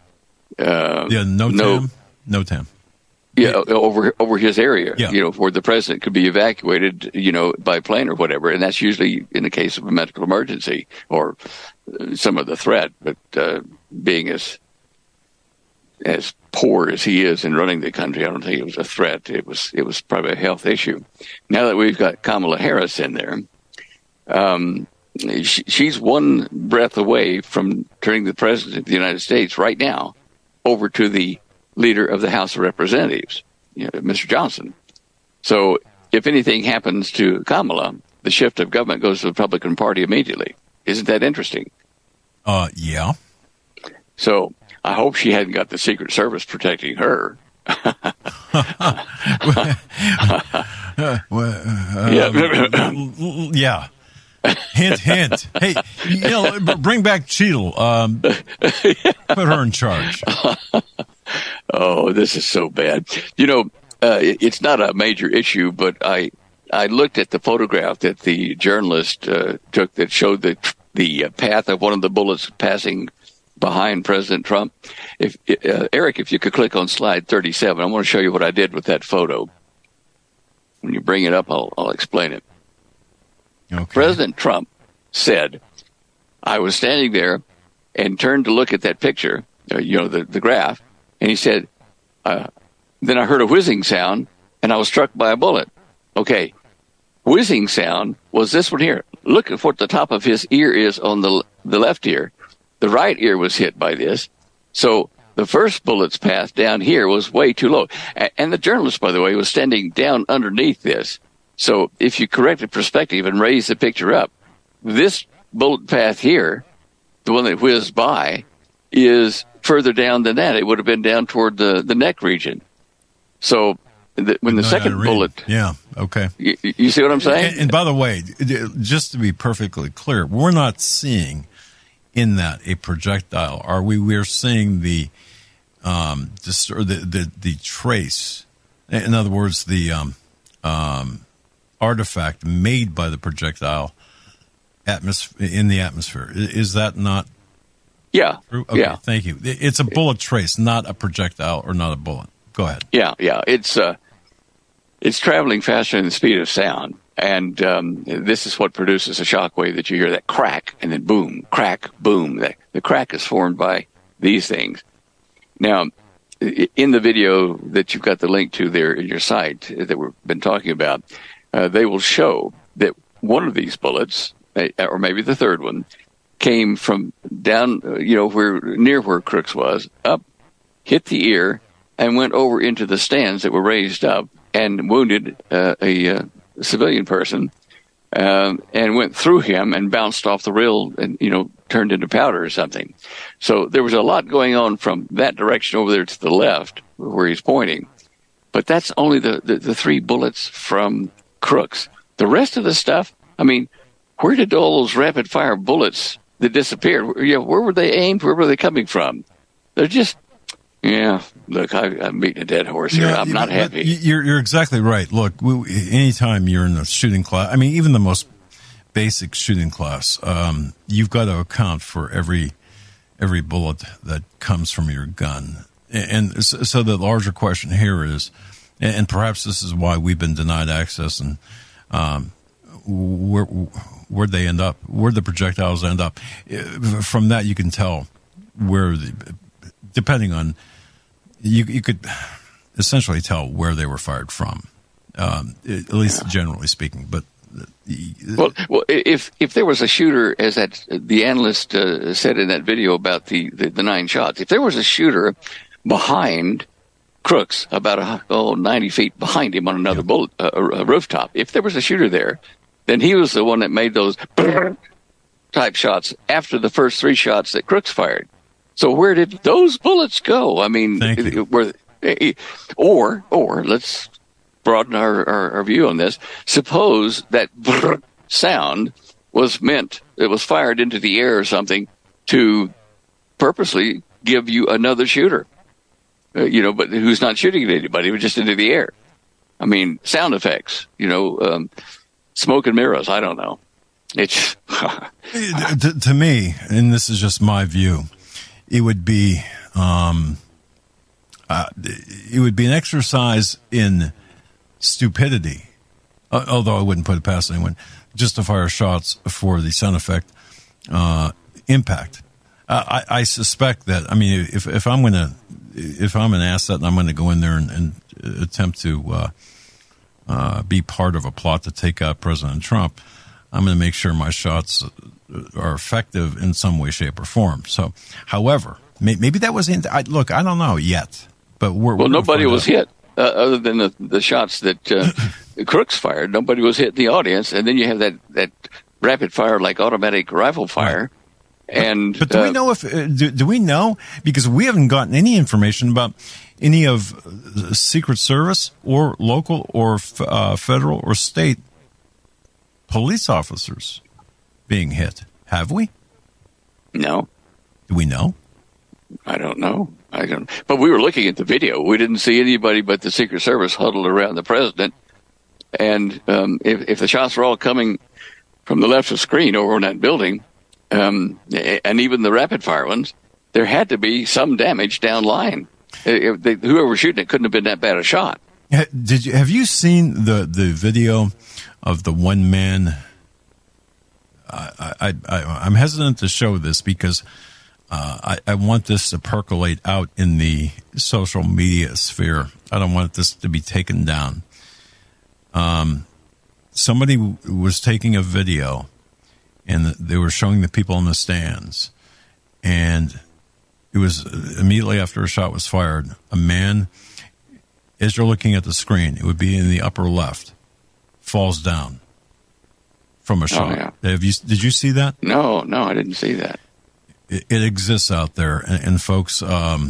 Speaker 2: NOTAM.
Speaker 11: Yeah, over his area,
Speaker 2: Yeah.
Speaker 11: Where the president could be evacuated, by plane or whatever. And that's usually in the case of a medical emergency or some of the threat. But being as poor as he is in running the country, I don't think it was a threat. It was probably a health issue. Now that we've got Kamala Harris in there, she's one breath away from turning the president of the United States right now over to the leader of the House of Representatives, Mr. Johnson. So if anything happens to Kamala, the shift of government goes to the Republican Party immediately. Isn't that interesting?
Speaker 2: Yeah.
Speaker 11: So I hope she hadn't got the Secret Service protecting her.
Speaker 2: Yeah. Hint, hint. Hey, bring back Cheadle. Put her in charge.
Speaker 11: Oh, this is so bad. It's not a major issue, but I looked at the photograph that the journalist took that showed the path of one of the bullets passing behind President Trump. Eric, if you could click on slide 37, I want to show you what I did with that photo. When you bring it up, I'll explain it.
Speaker 2: Okay.
Speaker 11: President Trump said, I was standing there and turned to look at that picture, the graph, and he said, then I heard a whizzing sound and I was struck by a bullet. Okay, whizzing sound was this one here. Look at what the top of his ear is on the left ear. The right ear was hit by this. So the first bullet's path down here was way too low. And the journalist, by the way, was standing down underneath this. So if you correct the perspective and raise the picture up, this bullet path here, the one that whizzed by, is further down than that. It would have been down toward the neck region. So when the second bullet...
Speaker 2: Yeah, okay.
Speaker 11: You see what I'm saying?
Speaker 2: And by the way, just to be perfectly clear, we're not seeing in that a projectile, are we? We're seeing the trace. In other words, the artifact made by the projectile in the atmosphere. Is that not
Speaker 11: Yeah.
Speaker 2: true? Okay,
Speaker 11: yeah.
Speaker 2: Thank you. It's a bullet trace, not a projectile or not a bullet. Go ahead.
Speaker 11: Yeah. It's traveling faster than the speed of sound. And this is what produces a shock wave that you hear, that crack, and then boom, crack, boom. The crack is formed by these things. Now, in the video that you've got the link to there in your site that we've been talking about, they will show that one of these bullets, or maybe the third one, came from down, near where Crooks was, up, hit the ear, and went over into the stands that were raised up and wounded a civilian person, and went through him and bounced off the rail and, turned into powder or something. So there was a lot going on from that direction over there to the left where he's pointing. But that's only the three bullets from Crooks. The rest of the stuff, where did all those rapid fire bullets that disappeared? Where were they aimed? Where were they coming from? They're just, look, I'm beating a dead horse here. I'm not happy.
Speaker 2: You're exactly right. Look, anytime you're in a shooting class, even the most basic shooting class, you've got to account for every bullet that comes from your gun. And so the larger question here is, and perhaps this is why we've been denied access, and where'd they end up? Where'd the projectiles end up? From that, you can tell where, depending on, you could essentially tell where they were fired from, at least generally speaking. But
Speaker 11: well, if there was a shooter, as the analyst said in that video about the 9 shots, if there was a shooter behind Crooks, about 90 feet behind him on another bullet, a rooftop, if there was a shooter there, then he was the one that made those type shots after the first 3 shots that Crooks fired. So where did those bullets go? Or let's broaden our view on this. Suppose that sound was meant, it was fired into the air or something to purposely give you another shooter. but who's not shooting at anybody, but just into the air. I mean, sound effects, smoke and mirrors. I don't know. It's
Speaker 2: to me, and this is just my view, it would be an exercise in stupidity. Although I wouldn't put it past anyone, just to fire shots for the sound effect impact. I suspect that. I mean, if I'm an asset and I'm going to go in there and attempt to be part of a plot to take out President Trump, I'm going to make sure my shots are effective in some way, shape, or form. So, however, maybe that was look. I don't know yet, but
Speaker 11: nobody was hit other than the shots that Crooks fired. Nobody was hit in the audience, and then you have that rapid fire, like automatic rifle fire. Right.
Speaker 2: But do we know if do we know, because we haven't gotten any information about any of the Secret Service or local or federal or state police officers being hit? Have we?
Speaker 11: No.
Speaker 2: Do we know?
Speaker 11: I don't know. But we were looking at the video. We didn't see anybody but the Secret Service huddled around the president. And if the shots were all coming from the left of the screen over in that building, and even the rapid fire ones, there had to be some damage down line. Whoever was shooting it couldn't have been that bad a shot.
Speaker 2: Have you seen the video of the one man? I'm hesitant to show this because I want this to percolate out in the social media sphere. I don't want this to be taken down. Somebody was taking a video, and they were showing the people in the stands, and it was immediately after a shot was fired. A man, as you're looking at the screen, it would be in the upper left, falls down from a shot.
Speaker 11: Yeah.
Speaker 2: Did you see that?
Speaker 11: No, I didn't see that.
Speaker 2: It exists out there, and folks,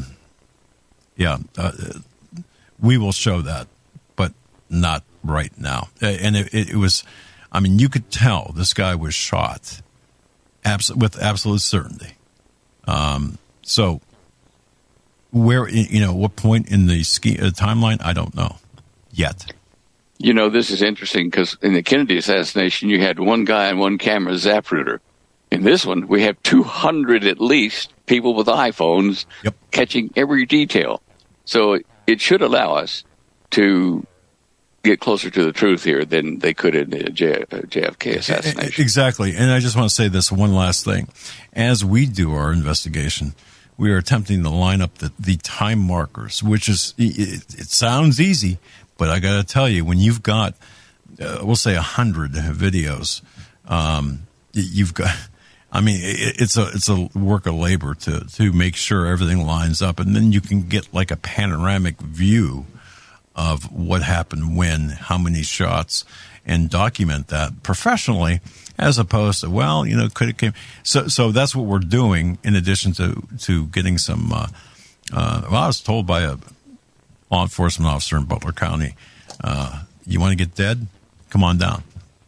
Speaker 2: we will show that, but not right now. And it was, I mean, you could tell this guy was shot with absolute certainty. So where, what point in the timeline, I don't know yet.
Speaker 11: This is interesting because in the Kennedy assassination, you had one guy and one camera Zapruder. In this one, we have 200 at least people with iPhones catching every detail. So it should allow us to get closer to the truth here than they could in the JFK assassination.
Speaker 2: Exactly. And I just want to say this one last thing. As we do our investigation, we are attempting to line up the time markers, which is, it sounds easy, but I got to tell you, when you've got, we'll say 100 videos, you've got, I mean, it's a work of labor to make sure everything lines up, and then you can get like a panoramic view of what happened when, how many shots, and document that professionally, as opposed to, could it came. So that's what we're doing, in addition to getting some, I was told by a law enforcement officer in Butler County, you want to get dead? Come on down.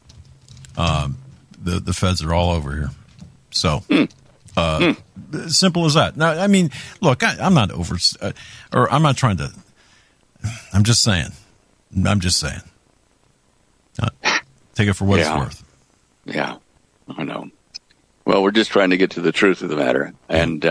Speaker 2: The feds are all over here. So, simple as that. Now, I mean, look, I'm not I'm not trying to, I'm just saying. Take it for what it's worth.
Speaker 11: Yeah, I know. Well, we're just trying to get to the truth of the matter. And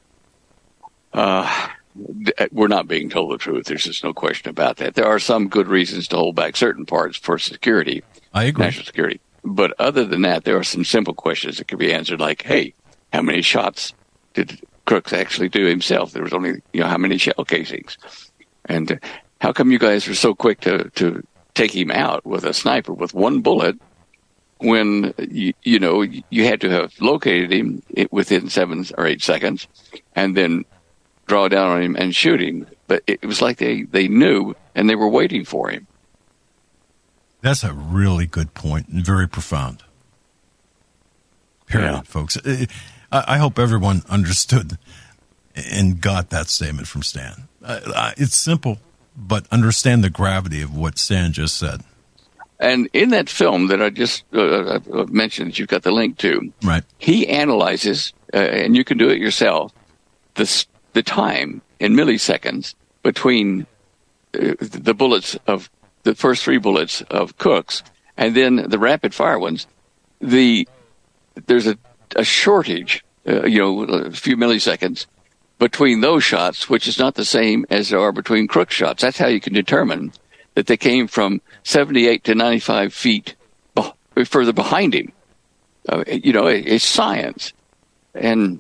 Speaker 11: we're not being told the truth. There's just no question about that. There are some good reasons to hold back certain parts for security.
Speaker 2: I agree.
Speaker 11: National security. But other than that, there are some simple questions that can be answered, like, hey, how many shots did Crooks actually do himself? There was only, how many shell casings? And how come you guys are so quick to take him out with a sniper with one bullet when, you had to have located him within 7 or 8 seconds and then draw down on him and shoot him? But it was like they knew and they were waiting for him.
Speaker 2: That's a really good point and very profound. Period, folks. I hope everyone understood and got that statement from Stan. It's simple, but understand the gravity of what Stan just said.
Speaker 11: And in that film that I just mentioned that you've got the link to,
Speaker 2: right?
Speaker 11: He analyzes, and you can do it yourself, the time in milliseconds between the bullets of the first 3 bullets of Cook's and then the rapid fire ones. There's a shortage, a few milliseconds between those shots, which is not the same as there are between Crook's shots. That's how you can determine that they came from 78 to 95 feet further behind him. It's science. And,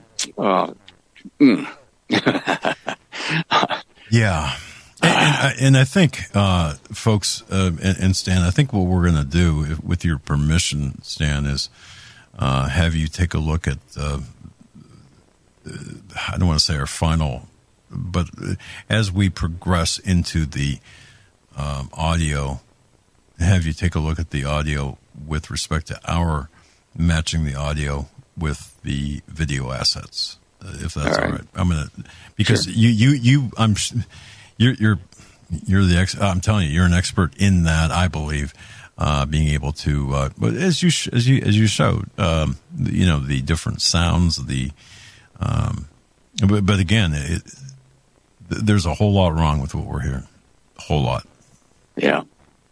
Speaker 2: yeah. And I think, folks, and Stan, I think what we're going to do, with your permission, Stan, is have you take a look at, I don't want to say our final, but as we progress into the audio, have you take a look at the audio with respect to our matching the audio with the video assets, if that's all right. I'm gonna, because sure. You're the I'm telling you, you're an expert in that. I believe being able to, but as you showed, the different sounds, but again, there's a whole lot wrong with what we're hearing. A whole lot.
Speaker 11: Yeah.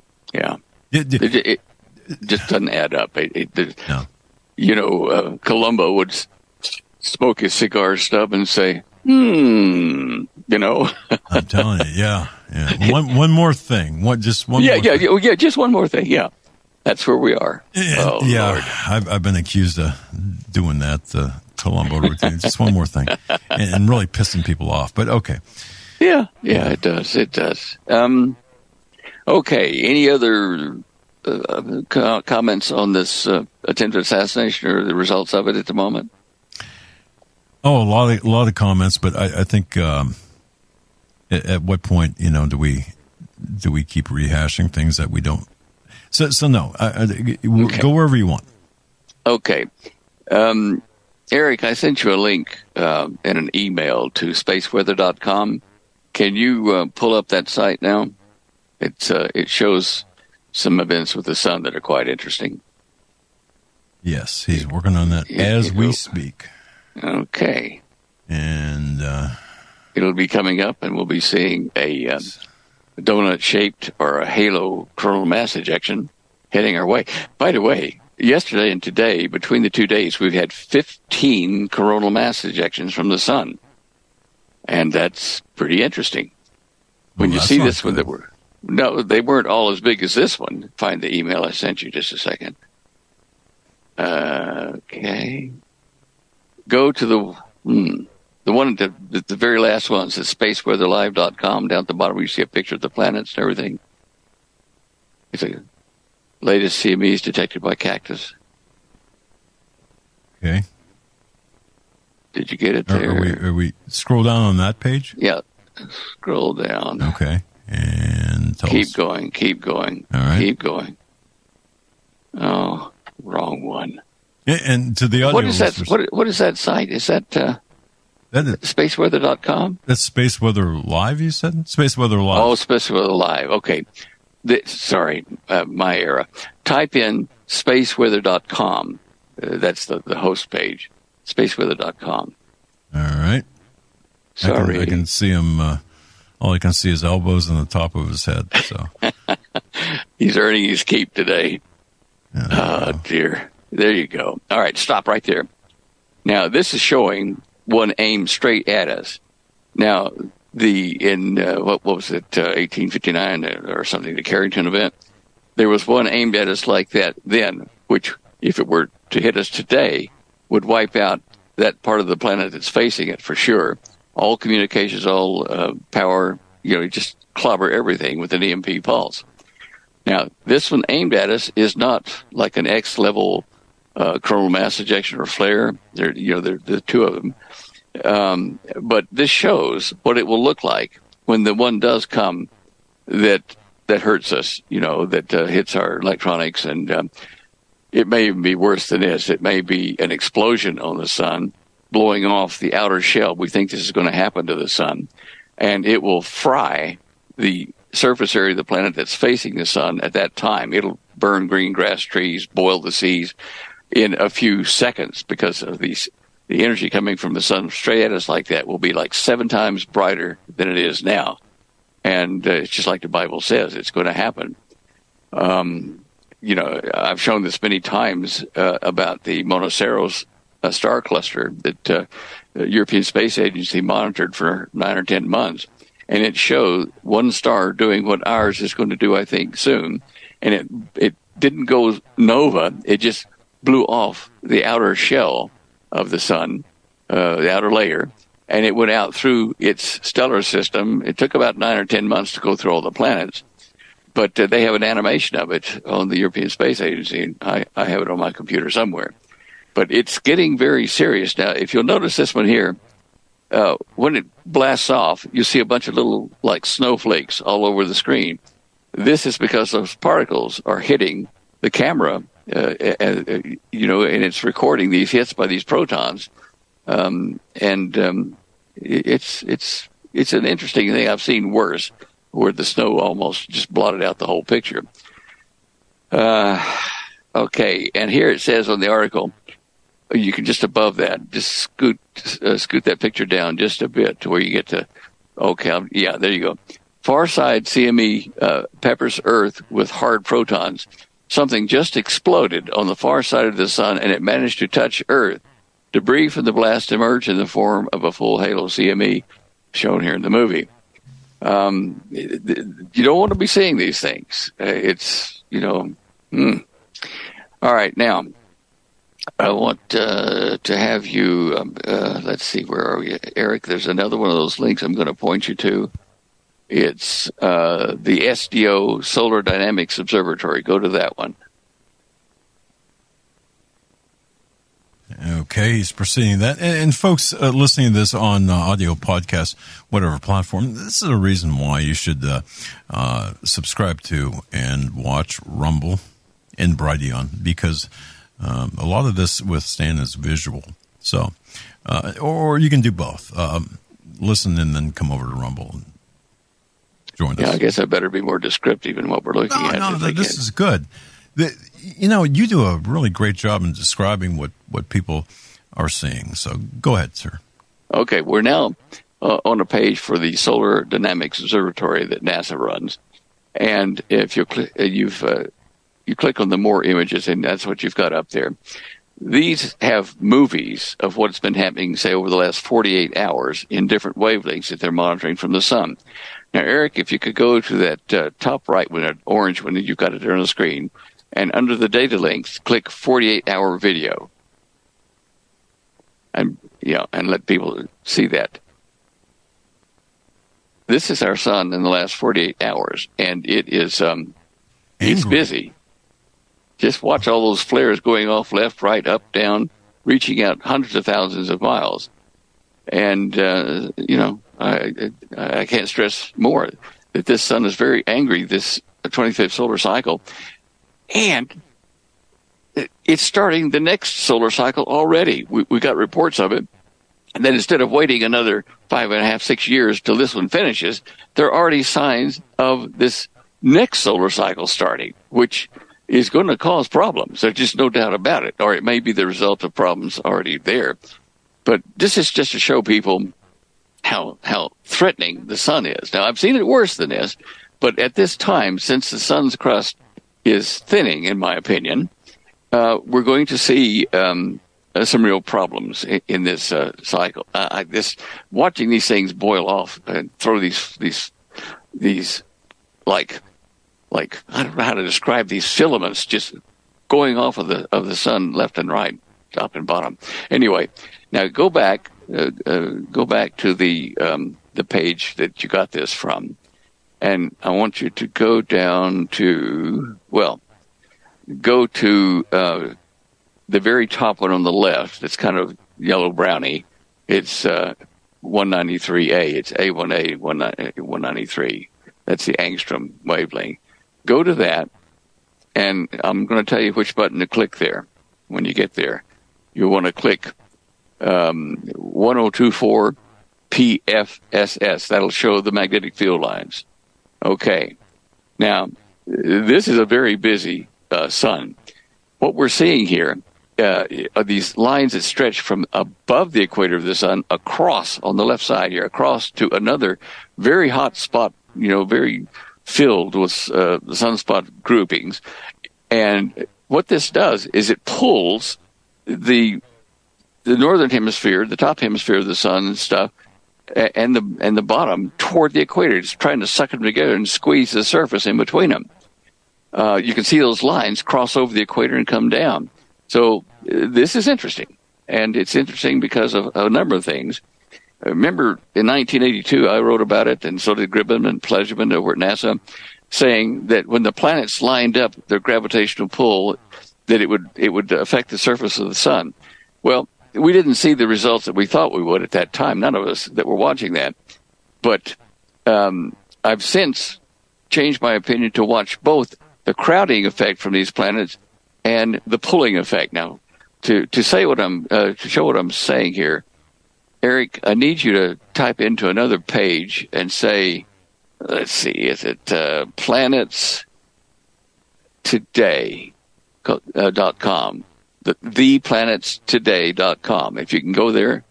Speaker 11: It just doesn't add up. No. Columbo would smoke his cigar stub and say, I'm
Speaker 2: telling you, yeah. One more thing. Just one more thing.
Speaker 11: Just one more thing. Yeah. That's where we are.
Speaker 2: Lord. I've been accused of doing that Columbo routine. Just one more thing. And really pissing people off. But okay.
Speaker 11: Yeah, it does. It does. Okay. Any other comments on this attempted assassination or the results of it at the moment?
Speaker 2: Oh, a lot of comments, but I think at what point do we keep rehashing things that we don't? So no, okay. Go wherever you want.
Speaker 11: Okay, Eric, I sent you a link in an email to spaceweather.com. Can you pull up that site now? It shows some events with the sun that are quite interesting.
Speaker 2: Yes, he's working on that as we speak.
Speaker 11: Okay.
Speaker 2: And
Speaker 11: it'll be coming up, and we'll be seeing a donut-shaped or a halo coronal mass ejection heading our way. By the way, yesterday and today, between the 2 days, we've had 15 coronal mass ejections from the sun. And that's pretty interesting. When you see this one, they weren't all as big as this one. Find the email I sent you just a second. Okay. Go to the one at the very last one. It says spaceweatherlive.com. Down at the bottom, you see a picture of the planets and everything. It's the latest CMEs detected by Cactus.
Speaker 2: Okay.
Speaker 11: Did you get it there?
Speaker 2: Are we scroll down on that page?
Speaker 11: Yeah. Scroll down.
Speaker 2: Okay. And
Speaker 11: keep going.
Speaker 2: All right.
Speaker 11: Keep going. Oh, wrong one.
Speaker 2: And to the audio
Speaker 11: what is that? What is that site? Is that spaceweather.com?
Speaker 2: That's Space Weather Live, you said? Space Weather Live.
Speaker 11: Oh, Space Weather Live. Okay. My error. Type in spaceweather.com. That's the host page. Spaceweather.com.
Speaker 2: All right.
Speaker 11: Sorry.
Speaker 2: I can see him. All I can see is elbows and the top of his head. So
Speaker 11: he's earning his keep today. Oh, dear. There you go. All right, stop right there. Now, this is showing one aimed straight at us. Now, what was it, 1859 or something, the Carrington event, there was one aimed at us like that then, which, if it were to hit us today, would wipe out that part of the planet that's facing it for sure. All communications, all power, just clobber everything with an EMP pulse. Now, this one aimed at us is not like an X-level coronal mass ejection or flare. There are two of them. But this shows what it will look like when the one does come that hurts us, that hits our electronics. And it may even be worse than this. It may be an explosion on the sun, blowing off the outer shell. We think this is going to happen to the sun. And it will fry the surface area of the planet that's facing the sun at that time. It'll burn green grass trees, boil the seas in a few seconds because of the energy coming from the sun straight at us like that will be like 7 times brighter than it is now. And it's just like the Bible says, it's going to happen. I've shown this many times about the Monoceros star cluster that the European Space Agency monitored for 9 or 10 months. And it showed one star doing what ours is going to do, I think, soon. And it didn't go nova. It just blew off the outer shell of the sun, the outer layer, and it went out through its stellar system. It took about 9 or 10 months to go through all the planets. But they have an animation of it on the European Space Agency, and I have it on my computer somewhere. But it's getting very serious now. If you'll notice this one here, when it blasts off, you see a bunch of little, like, snowflakes all over the screen. This is because those particles are hitting the camera, and it's recording these hits by these protons. It's an interesting thing. I've seen worse, where the snow almost just blotted out the whole picture. Okay, and here it says on the article, you can just above that, just scoot that picture down just a bit to where you get to, there you go. Far side CME peppers Earth with hard protons. Something just exploded on the far side of the sun, and it managed to touch Earth. Debris from the blast emerged in the form of a full halo CME, shown here in the movie. You don't want to be seeing these things. All right, now, I want to have you, let's see, where are we? Eric, there's another one of those links I'm going to point you to. It's the SDO Solar Dynamics Observatory. Go to that one.
Speaker 2: Okay, he's proceeding that. And folks listening to this on audio podcast, whatever platform, this is a reason why you should subscribe to and watch Rumble and Brighteon, because a lot of this with Stan is visual. So, or you can do both. Listen and then come over to Rumble and join us.
Speaker 11: Yeah, I guess I better be more descriptive in what we're looking at.
Speaker 2: No, this is good. You do a really great job in describing what people are seeing. So go ahead, sir. Okay, we're now on a page for the Solar Dynamics Observatory that NASA runs, and if you click on the more images, and that's what you've got up there. These have movies of what's been happening, say, over the last 48 hours in different wavelengths that they're monitoring from the sun. Now, Eric, if you could go to that top right one, that orange one, you've got it there on the screen, and under the data links, click 48-hour video. And let people see that. This is our sun in the last 48 hours, and it is it's busy. Just watch all those flares going off left, right, up, down, reaching out hundreds of thousands of miles. And, I can't stress more that this sun is very angry, this 25th solar cycle. And it's starting the next solar cycle already. We got reports of it. And then instead of waiting another 5.5, 6 years till this one finishes, there are already signs of this next solar cycle starting, which is going to cause problems. There's just no doubt about it. Or it may be the result of problems already there. But this is just to show people how threatening the sun is. Now, I've seen it worse than this, but at this time, since the sun's crust is thinning, in my opinion, we're going to see some real problems in this cycle. Watching these things boil off and throw these like I don't know how to describe these filaments just going off of the sun left and right, top and bottom. Anyway, now go back to the page that you got this from, and I want you to go down to the very top one on the left. It's kind of yellow browny. It's 193A. It's A1A 193. That's the angstrom wavelength. Go to that, and I'm going to tell you which button to click there. When you get there, you want to click 1024 PFSS. That'll show the magnetic field lines. Okay. Now, this is a very busy sun. What we're seeing here are these lines that stretch from above the equator of the sun across on the left side here, across to another very hot spot
Speaker 11: very filled with sunspot groupings. And what this does is it pulls the northern hemisphere, the top hemisphere of the sun and stuff, and the bottom toward the equator. It's trying to suck them together and squeeze the surface in between them. You can see those lines cross over the equator and come down. So this is interesting, and it's interesting because of a number of things. Remember, in 1982, I wrote about it, and so did Gribben and Pleasure over at NASA, saying that when the planets lined up their gravitational pull, that it would affect the surface of the sun. Well, we didn't see the results that we thought we would at that time. None of us that were watching that. But I've since changed my opinion to watch both the crowding effect from these planets and the pulling effect. Now, to show what I'm saying here, Eric, I need you to type into another page and say, let's see, is it planetstoday.com? theplanetstoday.com. If you can go there.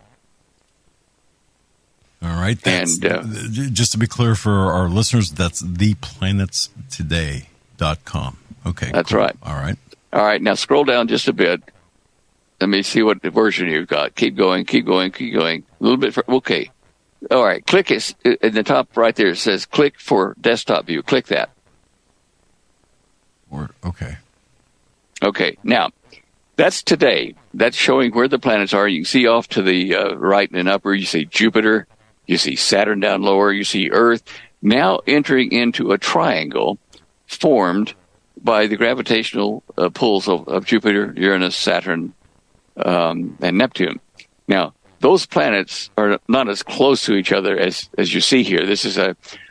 Speaker 2: All right. That's, just to be clear for our listeners, that's theplanetstoday.com. Okay.
Speaker 11: That's
Speaker 2: cool.
Speaker 11: right.
Speaker 2: All right.
Speaker 11: All right. Now scroll down just a bit. Let me see what version you've got. Keep going. A little bit. Okay. All right. Click it in the top right there. It says click for desktop view. Click that.
Speaker 2: Okay.
Speaker 11: Okay. Now, that's today. That's showing where the planets are. You can see off to the right and upper, you see Jupiter. You see Saturn down lower. You see Earth now entering into a triangle formed by the gravitational pulls of Jupiter, Uranus, Saturn, and Neptune. Now, those planets are not as close to each other as you see here. This is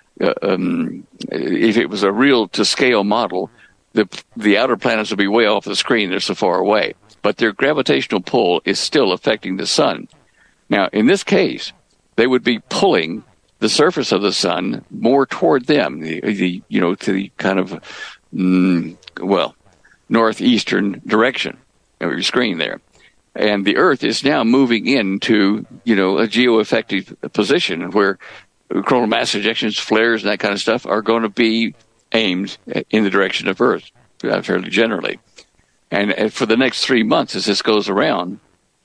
Speaker 11: if it was a real to scale model, the outer planets would be way off the screen. They're so far away. But their gravitational pull is still affecting the sun. Now, in this case, they would be pulling the surface of the sun more toward them, to the kind of, northeastern direction of your screen there. And the Earth is now moving into, a geo-effective position where coronal mass ejections, flares, and that kind of stuff are going to be aimed in the direction of Earth, fairly generally. And for the next 3 months, as this goes around,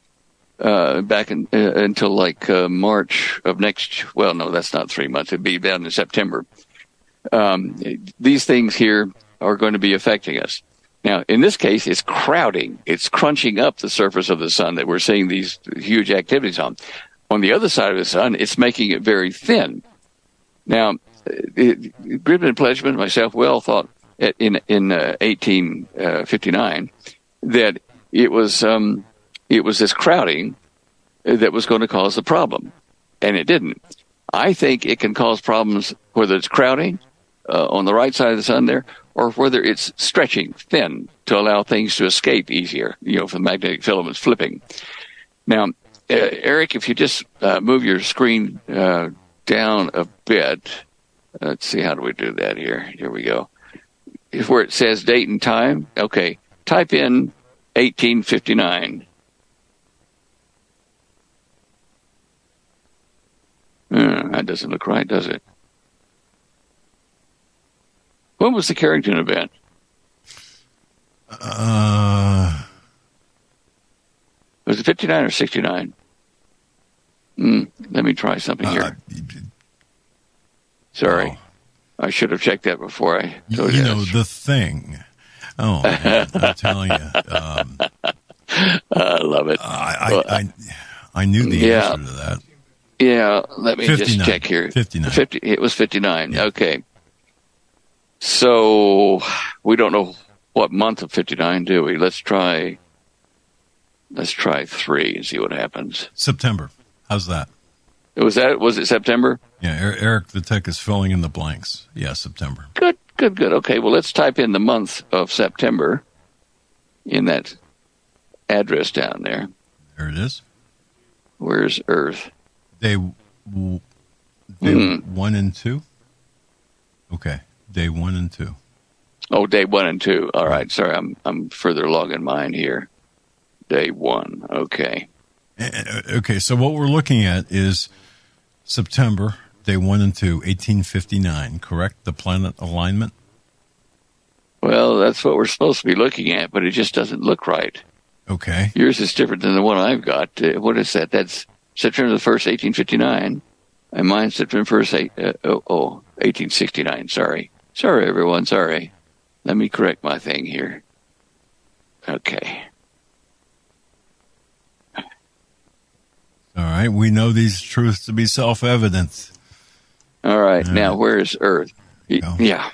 Speaker 11: until March of next, well, no, that's not 3 months. It'd be down in September. These things here are going to be affecting us. Now, in this case, it's crowding. It's crunching up the surface of the sun that we're seeing these huge activities on. On the other side of the sun, it's making it very thin. Now, Gribben, Pleasure, and myself, we all thought in 1859 that it was this crowding that was going to cause the problem, and it didn't. I think it can cause problems whether it's crowding on the right side of the sun there, or whether it's stretching thin to allow things to escape easier, for the magnetic filaments flipping. Now, Eric, if you just move your screen down a bit, let's see, how do we do that here? Here we go. Where it says date and time, okay, type in 1859. That doesn't look right, does it? When was the Carrington event? Was it 59 or 69? Let me try something here. Sorry. Oh. I should have checked that before I told you.
Speaker 2: The thing. Oh, man, I'm telling you.
Speaker 11: I love it.
Speaker 2: I knew the answer to that.
Speaker 11: Yeah, let me 59. Just check here.
Speaker 2: 59.
Speaker 11: It was 59.
Speaker 2: Yeah.
Speaker 11: Okay. So we don't know what month of 59, do we? Let's try 3 and see what happens.
Speaker 2: September. How's that?
Speaker 11: Was it September?
Speaker 2: Yeah, Eric the Tech is filling in the blanks. Yeah, September.
Speaker 11: Good. Okay, well, let's type in the month of September in that address down there.
Speaker 2: There it is.
Speaker 11: Where's Earth?
Speaker 2: Day 1 and 2? Okay, day 1 and 2.
Speaker 11: Oh, day 1 and 2. All right, sorry, I'm further along in mine here. Day 1, okay.
Speaker 2: Okay, so what we're looking at is September day 1 and 2, 1859, correct? The planet alignment?
Speaker 11: Well, that's what we're supposed to be looking at, but it just doesn't look right.
Speaker 2: Okay.
Speaker 11: Yours is different than the one I've got. What is that? That's September the 1st, 1859. And mine's September 1st, 1869. Sorry, everyone. Sorry. Let me correct my thing here. Okay.
Speaker 2: All right. We know these truths to be self-evident.
Speaker 11: All right. Now, where is Earth? Yeah.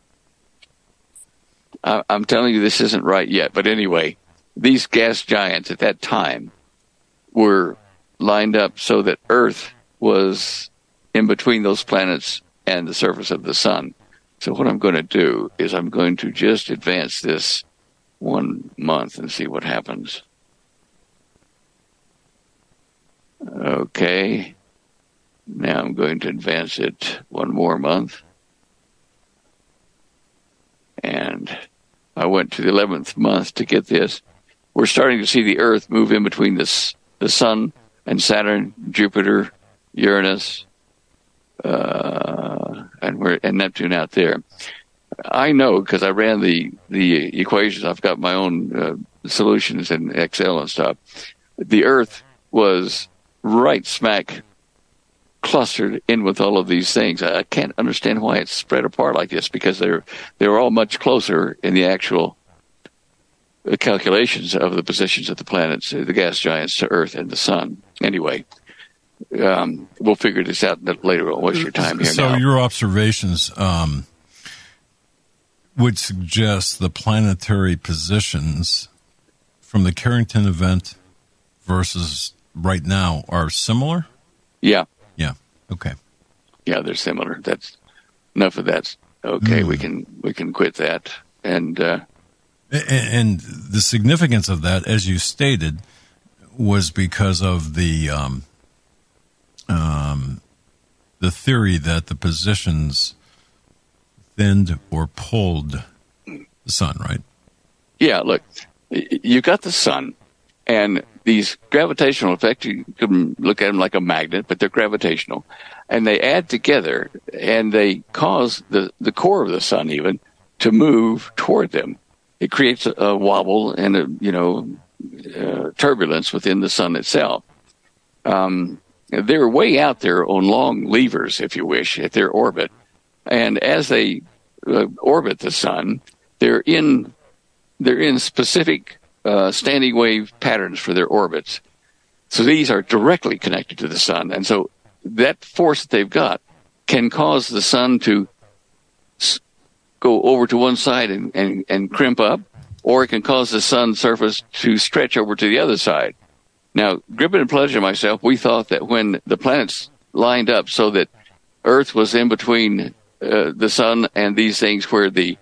Speaker 11: I'm telling you, this isn't right yet. But anyway, these gas giants at that time were lined up so that Earth was in between those planets and the surface of the sun. So what I'm going to do is I'm going to just advance this 1 month and see what happens. Okay. Now I'm going to advance it 1 more month. And I went to the 11th month to get this. We're starting to see the Earth move in between the Sun and Saturn, Jupiter, Uranus, and Neptune out there. I know because I ran the equations. I've got my own solutions in Excel and stuff. The Earth was right smack clustered in with all of these things. I can't understand why it's spread apart like this, because they're all much closer in the actual calculations of the positions of the planets, the gas giants, to Earth and the Sun. Anyway, we'll figure this out later on. What's your time here now?
Speaker 2: So your observations would suggest the planetary positions from the Carrington event versus right now are similar?
Speaker 11: Yeah.
Speaker 2: Yeah. Okay.
Speaker 11: Yeah, they're similar. That's enough of that. Okay, we can quit that. And
Speaker 2: the significance of that, as you stated, was because of the theory that the positions thinned or pulled the sun, right?
Speaker 11: Yeah, look, you got the sun, and these gravitational effects, you can look at them like a magnet, but they're gravitational. And they add together, and they cause the core of the sun even to move toward them. It creates a wobble and a turbulence within the sun itself. They're way out there on long levers, if you wish, at their orbit. And as they orbit the sun, they're in specific standing wave patterns for their orbits. So these are directly connected to the sun. And so that force that they've got can cause the sun to go over to one side and crimp up, or it can cause the sun's surface to stretch over to the other side. Now, Gribbin and Pledge and myself, we thought that when the planets lined up so that Earth was in between the sun and these things where the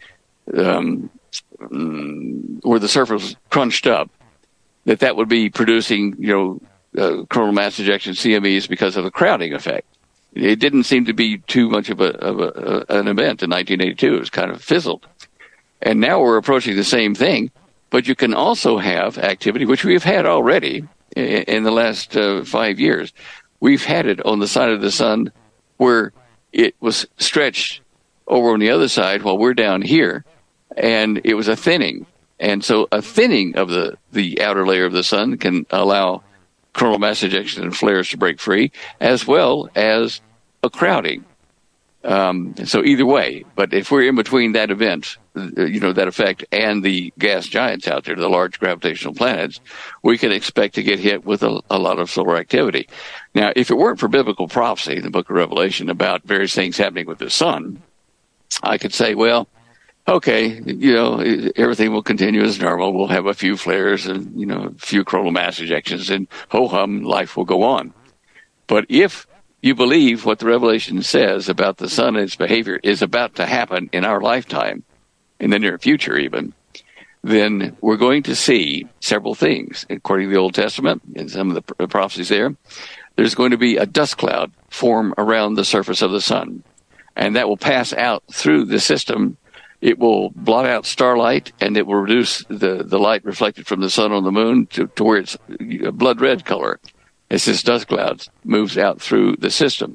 Speaker 11: surface was crunched up, that would be producing, coronal mass ejection, CMEs, because of the crowding effect. It didn't seem to be too much of an event in 1982. It was kind of fizzled. And now we're approaching the same thing, but you can also have activity, which we've had already in the last 5 years. We've had it on the side of the sun where it was stretched over on the other side while we're down here, and it was a thinning. And so a thinning of the outer layer of the sun can allow coronal mass ejection and flares to break free, as well as a crowding. So either way, but if we're in between that event, that effect, and the gas giants out there, the large gravitational planets, we can expect to get hit with a lot of solar activity. Now, if it weren't for biblical prophecy in the book of Revelation about various things happening with the sun, I could say, well, okay, everything will continue as normal. We'll have a few flares and, a few coronal mass ejections, and ho-hum, life will go on. But if you believe what the Revelation says about the sun and its behavior is about to happen in our lifetime, in the near future even, then we're going to see several things. According to the Old Testament and some of the prophecies there's going to be a dust cloud form around the surface of the sun, and that will pass out through the system. It will blot out starlight, and it will reduce the light reflected from the sun on the moon to where it's a blood red color as this dust cloud moves out through the system.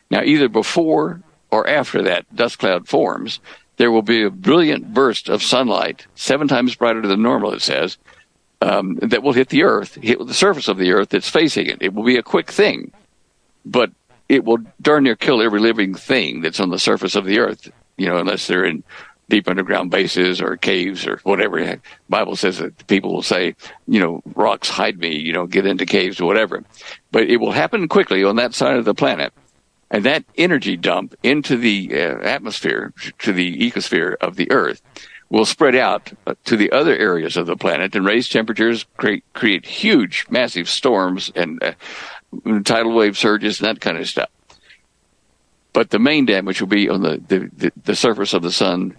Speaker 11: Now, either before or after that dust cloud forms, there will be a brilliant burst of sunlight, 7 times brighter than normal, it says, that will hit the Earth, hit the surface of the Earth that's facing it. It will be a quick thing, but it will darn near kill every living thing that's on the surface of the Earth, unless they're in deep underground bases or caves or whatever. The Bible says that people will say, rocks hide me, get into caves or whatever. But it will happen quickly on that side of the planet. And that energy dump into the atmosphere, to the ecosphere of the Earth, will spread out to the other areas of the planet and raise temperatures, create huge, massive storms and tidal wave surges and that kind of stuff. But the main damage will be on the surface of the sun,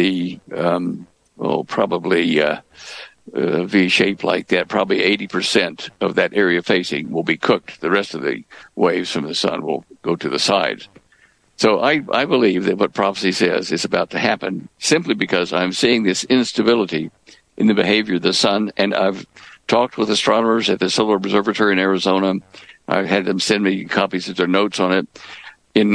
Speaker 11: probably V-shaped like that. Probably 80% of that area facing will be cooked. The rest of the waves from the sun will go to the sides. So I believe that what prophecy says is about to happen simply because I'm seeing this instability in the behavior of the sun, and I've talked with astronomers at the Solar Observatory in Arizona. I've had them send me copies of their notes on it. In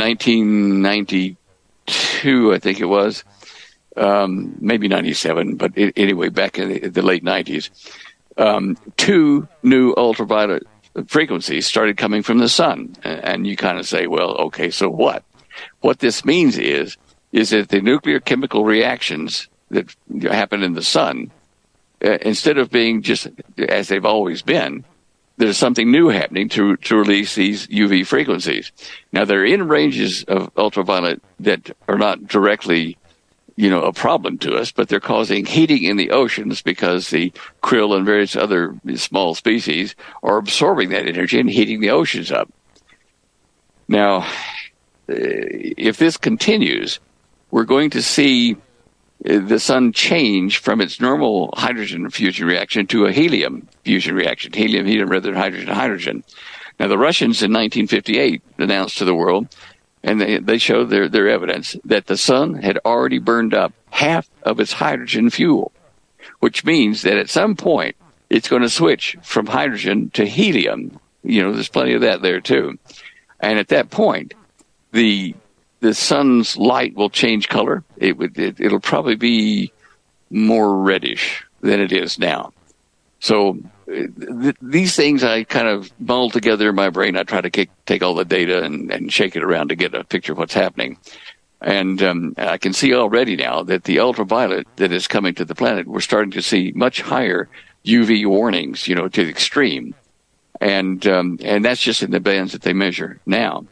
Speaker 11: 1992, I think it was, maybe 97, but anyway, back in the late 90s, 2 new ultraviolet frequencies started coming from the sun. And you kind of say, well, okay, so what? What this means is that the nuclear chemical reactions that happen in the sun, instead of being just as they've always been, there's something new happening to release these UV frequencies. Now, they're in ranges of ultraviolet that are not directly, a problem to us, but they're causing heating in the oceans because the krill and various other small species are absorbing that energy and heating the oceans up. Now, if this continues, we're going to see the sun change from its normal hydrogen fusion reaction to a helium fusion reaction, helium rather than hydrogen. Now, the Russians in 1958 announced to the world, and they showed their evidence, that the sun had already burned up half of its hydrogen fuel, which means that at some point it's going to switch from hydrogen to helium. There's plenty of that there too. And at that point, the sun's light will change color. It'll probably be more reddish than it is now. So these things I kind of mull together in my brain. I try to take all the data and shake it around to get a picture of what's happening. And I can see already now that the ultraviolet that is coming to the planet, we're starting to see much higher UV warnings, to the extreme. And that's just in the bands that they measure now.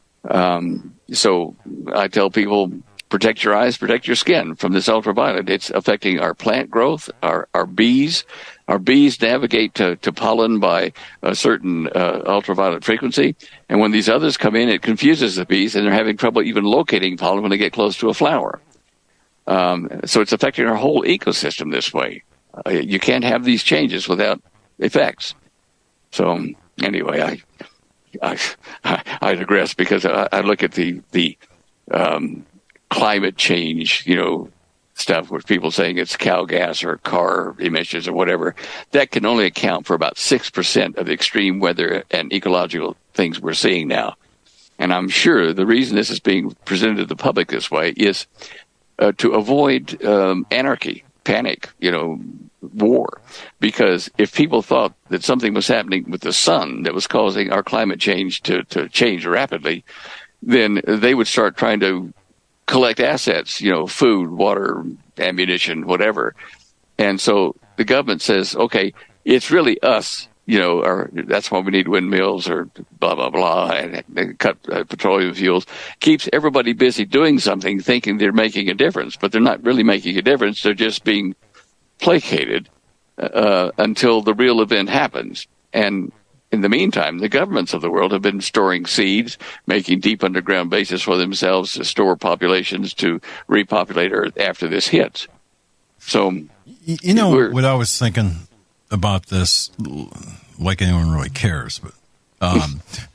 Speaker 11: So I tell people, protect your eyes, protect your skin from this ultraviolet. It's affecting our plant growth, our bees. Our bees navigate to pollen by a certain ultraviolet frequency. And when these others come in, it confuses the bees, and they're having trouble even locating pollen when they get close to a flower. So it's affecting our whole ecosystem this way. You can't have these changes without effects. So anyway, I digress because I look at the climate change, stuff with people saying it's cow gas or car emissions or whatever. That can only account for about 6% of the extreme weather and ecological things we're seeing now. And I'm sure the reason this is being presented to the public this way is to avoid anarchy, panic, war. Because if people thought that something was happening with the sun that was causing our climate change to change rapidly, then they would start trying to collect assets, food, water, ammunition, whatever. And so the government says, okay, it's really us, or that's why we need windmills or blah, blah, blah, and cut petroleum fuels. Keeps everybody busy doing something, thinking they're making a difference, but they're not really making a difference. They're just being placated until the real event happens. And in the meantime, the governments of the world have been storing seeds, making deep underground bases for themselves to store populations to repopulate Earth after this hits. So,
Speaker 2: what I was thinking about this, like anyone really cares, but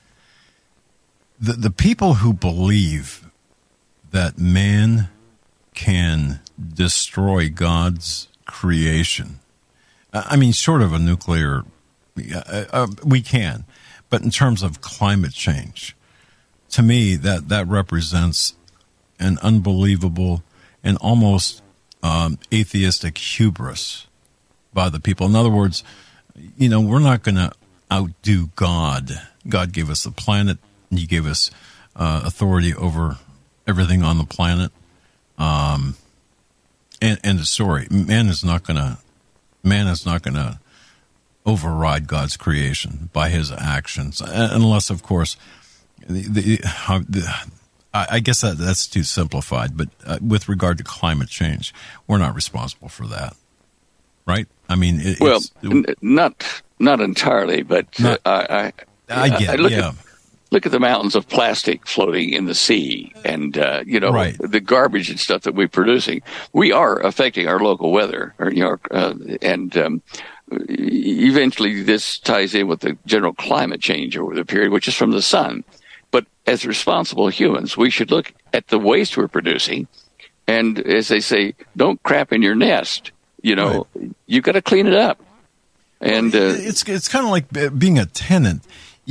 Speaker 2: the people who believe that man can destroy God's creation, I mean, short of a nuclear, we can, but in terms of climate change, to me, that represents an unbelievable and almost atheistic hubris by the people. In other words, we're not going to outdo God. God gave us the planet. He gave us authority over everything on the planet. And the story, man is not going to override God's creation by his actions, unless, of course, I guess that's too simplified. But with regard to climate change, we're not responsible for that, right? I mean, not entirely, but I get it.
Speaker 11: Look at the mountains of plastic floating in the sea, and
Speaker 2: right.
Speaker 11: The garbage and stuff that we're producing. We are affecting our local weather, eventually this ties in with the general climate change over the period, which is from the sun. But as responsible humans, we should look at the waste we're producing, and as they say, don't crap in your nest.
Speaker 2: Right.
Speaker 11: You got to clean it up. And
Speaker 2: it's kind of like being a tenant.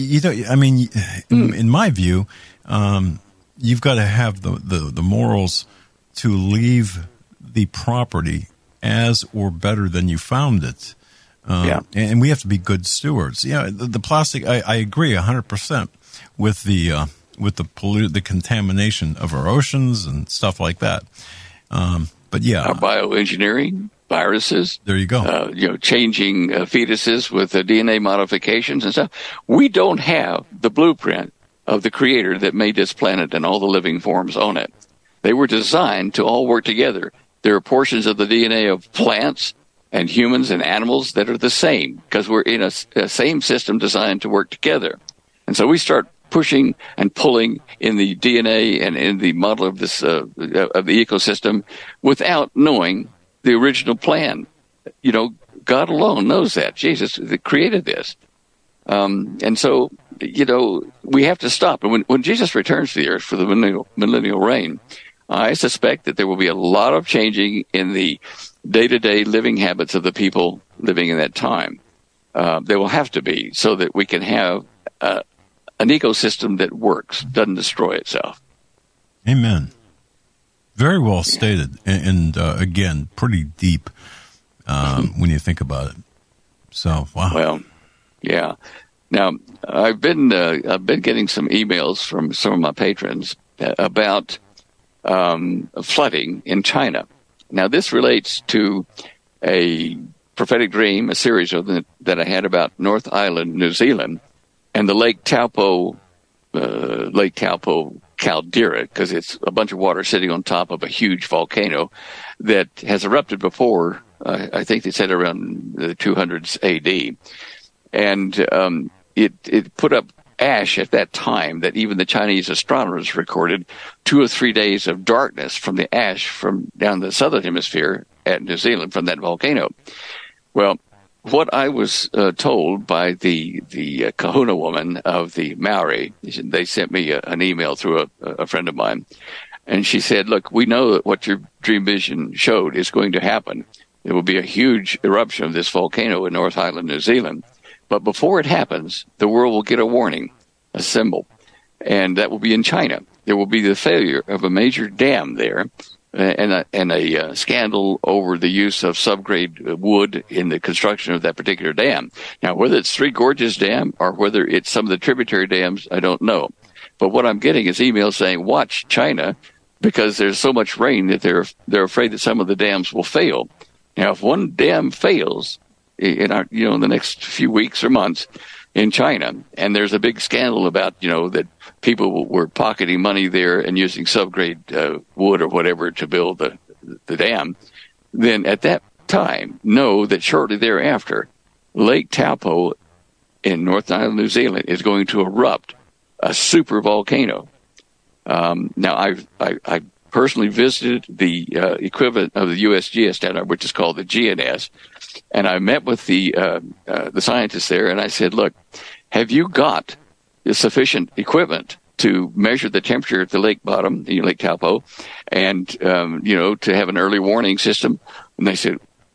Speaker 2: In my view, you've got to have the morals to leave the property as or better than you found it. And we have to be good stewards. The plastic, I agree 100% with the contamination of our oceans and stuff like that. But yeah,
Speaker 11: our bioengineering, viruses.
Speaker 2: There you go.
Speaker 11: Changing fetuses with DNA modifications and stuff. We don't have the blueprint of the creator that made this planet and all the living forms on it. They were designed to all work together. There are portions of the DNA of plants and humans and animals that are the same because we're in a same system designed to work together. And so we start pushing and pulling in the DNA and in the model of this of the ecosystem without knowing the original plan. God alone knows that. Jesus that created this. And so, we have to stop. And when Jesus returns to the earth for the millennial reign, I suspect that there will be a lot of changing in the day-to-day living habits of the people living in that time. There will have to be so that we can have an ecosystem that works, doesn't destroy itself.
Speaker 2: Amen. Very well stated, and again, pretty deep when you think about it. So, wow.
Speaker 11: Well, yeah. Now, I've been getting some emails from some of my patrons about flooding in China. Now, this relates to a prophetic dream, a series of them that I had about North Island, New Zealand, and the Lake Taupo caldera, because it's a bunch of water sitting on top of a huge volcano that has erupted before. I think they said around the 200s AD, and it put up ash at that time that even the Chinese astronomers recorded 2 or 3 days of darkness from the ash from down the southern hemisphere at New Zealand from that volcano. Well, what I was told by the kahuna woman of the Maori, they sent me an email through a friend of mine, and she said, look, we know that what your dream vision showed is going to happen. There will be a huge eruption of this volcano in North Island, New Zealand. But before it happens, the world will get a warning, a symbol, and that will be in China. There will be the failure of a major dam there, and a scandal over the use of subgrade wood in the construction of that particular dam. Now, whether it's Three Gorges Dam or whether it's some of the tributary dams, I don't know. But what I'm getting is emails saying, watch China, because there's so much rain that they're afraid that some of the dams will fail. Now, if one dam fails in the next few weeks or months in China, and there's a big scandal about, that people were pocketing money there and using subgrade wood or whatever to build the dam, then at that time, know that shortly thereafter, Lake Taupo in North Island, New Zealand is going to erupt, a super volcano. Now, I personally visited the equivalent of the USGS down there, which is called the GNS, and I met with the scientists there, and I said, look, have you got sufficient equipment to measure the temperature at the lake bottom, Lake Taupo, and, to have an early warning system? And they said,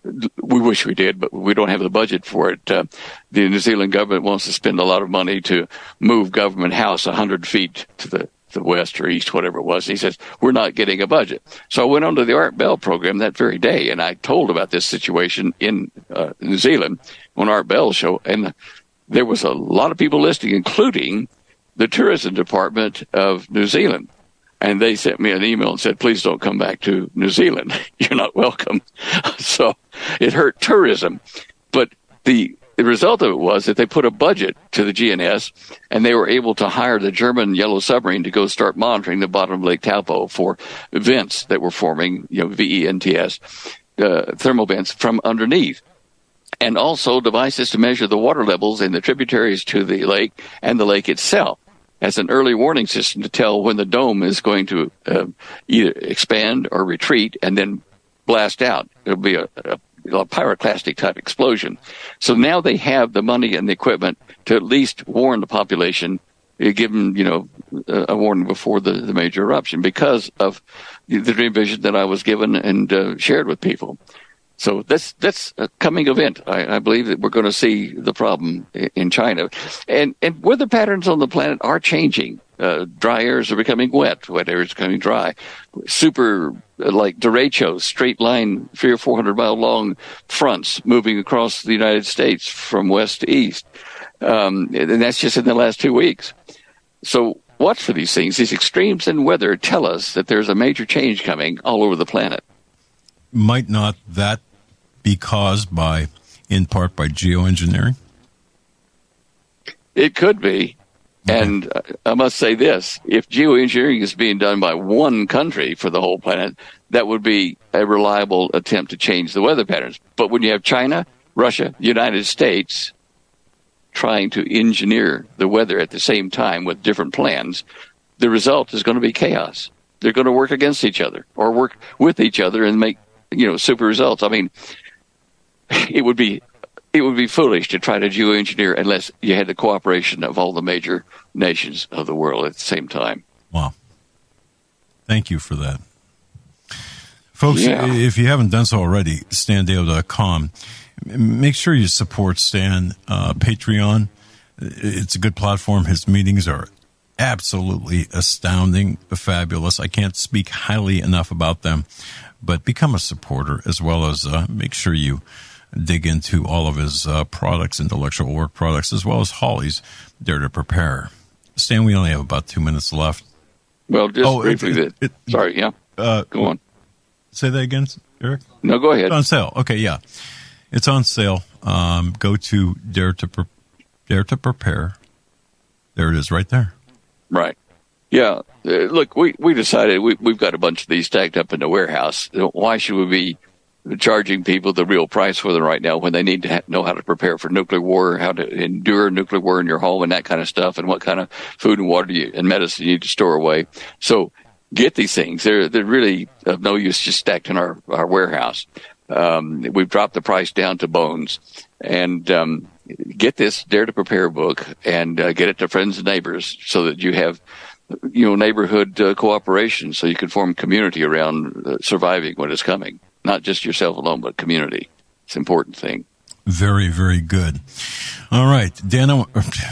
Speaker 11: we wish we did, but we don't have the budget for it. The New Zealand government wants to spend a lot of money to move Government House 100 feet to the west or east, whatever it was. He says, we're not getting a budget. So I went on to the Art Bell program that very day, and I told about this situation in New Zealand on Art Bell's show, and there was a lot of people listening, including the tourism department of New Zealand. And they sent me an email and said, please don't come back to New Zealand. You're not welcome. So it hurt tourism. But the result of it was that they put a budget to the GNS, and they were able to hire the German Yellow Submarine to go start monitoring the bottom of Lake Taupo for vents that were forming, VENTS, thermal vents from underneath. And also devices to measure the water levels in the tributaries to the lake and the lake itself, as an early warning system to tell when the dome is going to either expand or retreat and then blast out. It'll be a pyroclastic type explosion. So now they have the money and the equipment to at least warn the population, give them, a warning before the major eruption, because of the dream vision that I was given and shared with people. So that's a coming event. I believe that we're going to see the problem in China. And weather patterns on the planet are changing. Dry areas are becoming wet areas are becoming dry. Super, like derechos, straight line, 300 or 400 mile long fronts moving across the United States from west to east. And that's just in the last 2 weeks. So watch for these things. These extremes in weather tell us that there's a major change coming all over the planet.
Speaker 2: Might not that be caused in part by geoengineering?
Speaker 11: It could be. Okay. And I must say this, if geoengineering is being done by one country for the whole planet, that would be a reliable attempt to change the weather patterns. But when you have China, Russia, United States trying to engineer the weather at the same time with different plans, the result is going to be chaos. They're going to work against each other or work with each other and make super results. I mean, it would be foolish to try to geoengineer unless you had the cooperation of all the major nations of the world at the same time.
Speaker 2: Wow. Thank you for that. Folks, if you haven't done so already, standale.com. Make sure you support Stan. Patreon. It's a good platform. His meetings are absolutely astounding, fabulous. I can't speak highly enough about them. But become a supporter, as well as make sure you dig into all of his products, intellectual work products, as well as Holly's Dare to Prepare. Stan, we only have about 2 minutes left.
Speaker 11: Well, just briefly. Sorry, yeah. Go on.
Speaker 2: Say that again, Eric?
Speaker 11: No, go ahead.
Speaker 2: It's on sale. Okay, yeah. It's on sale. Go to Dare to Prepare. There it is right there.
Speaker 11: Right. Yeah. Look, we decided we've got a bunch of these stacked up in the warehouse. Why should we be charging people the real price for them right now when they need to know how to prepare for nuclear war, how to endure nuclear war in your home and that kind of stuff, and what kind of food and water and medicine you need to store away. So get these things. They're really of no use just stacked in our warehouse. We've dropped the price down to bones. And get this Dare to Prepare book and get it to friends and neighbors so that you have neighborhood cooperation, so you can form community around surviving what is coming. Not just yourself alone, but community. It's an important thing.
Speaker 2: Very, very good. All right, Dan.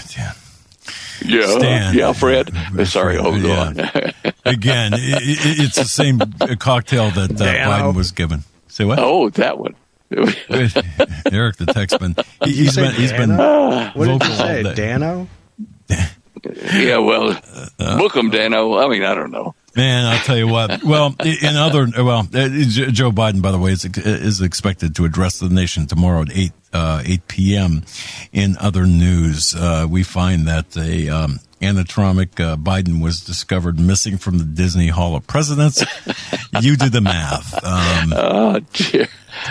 Speaker 2: Stan.
Speaker 11: Yeah, Fred. Sorry, hold on.
Speaker 2: Again, it's the same cocktail that Biden was given. Say what?
Speaker 11: Oh, that one.
Speaker 2: Eric the Texman. He's been
Speaker 3: what
Speaker 2: vocal
Speaker 3: did you say,
Speaker 2: all day.
Speaker 3: Dano?
Speaker 11: Yeah, well, book 'em, Dano. I mean, I don't know.
Speaker 2: Man, I'll tell you what. Well, Joe Biden, by the way, is expected to address the nation tomorrow at 8 p.m. In other news, we find that a animatronic Biden was discovered missing from the Disney Hall of Presidents. You do the math.
Speaker 11: Oh dear.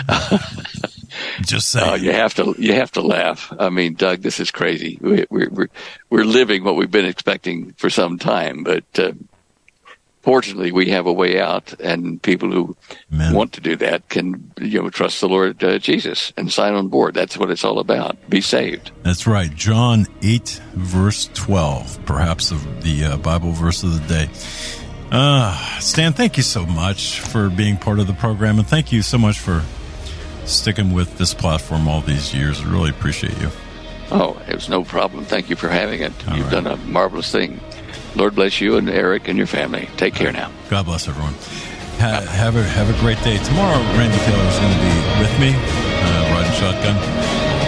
Speaker 2: Just saying.
Speaker 11: You have to laugh. I mean, Doug, this is crazy. We're living what we've been expecting for some time, but fortunately, we have a way out, and people who want to do that can trust the Lord Jesus and sign on board. That's what it's all about. Be saved.
Speaker 2: That's right. John 8, verse 12, perhaps the Bible verse of the day. Stan, thank you so much for being part of the program, and thank you so much for sticking with this platform all these years. I really appreciate you.
Speaker 11: Oh, it was no problem. Thank you for having it. You've done a marvelous thing. Lord bless you and Eric and your family. Take care now.
Speaker 2: God bless everyone. Have a great day. Tomorrow, Randy Taylor is going to be with me, riding shotgun.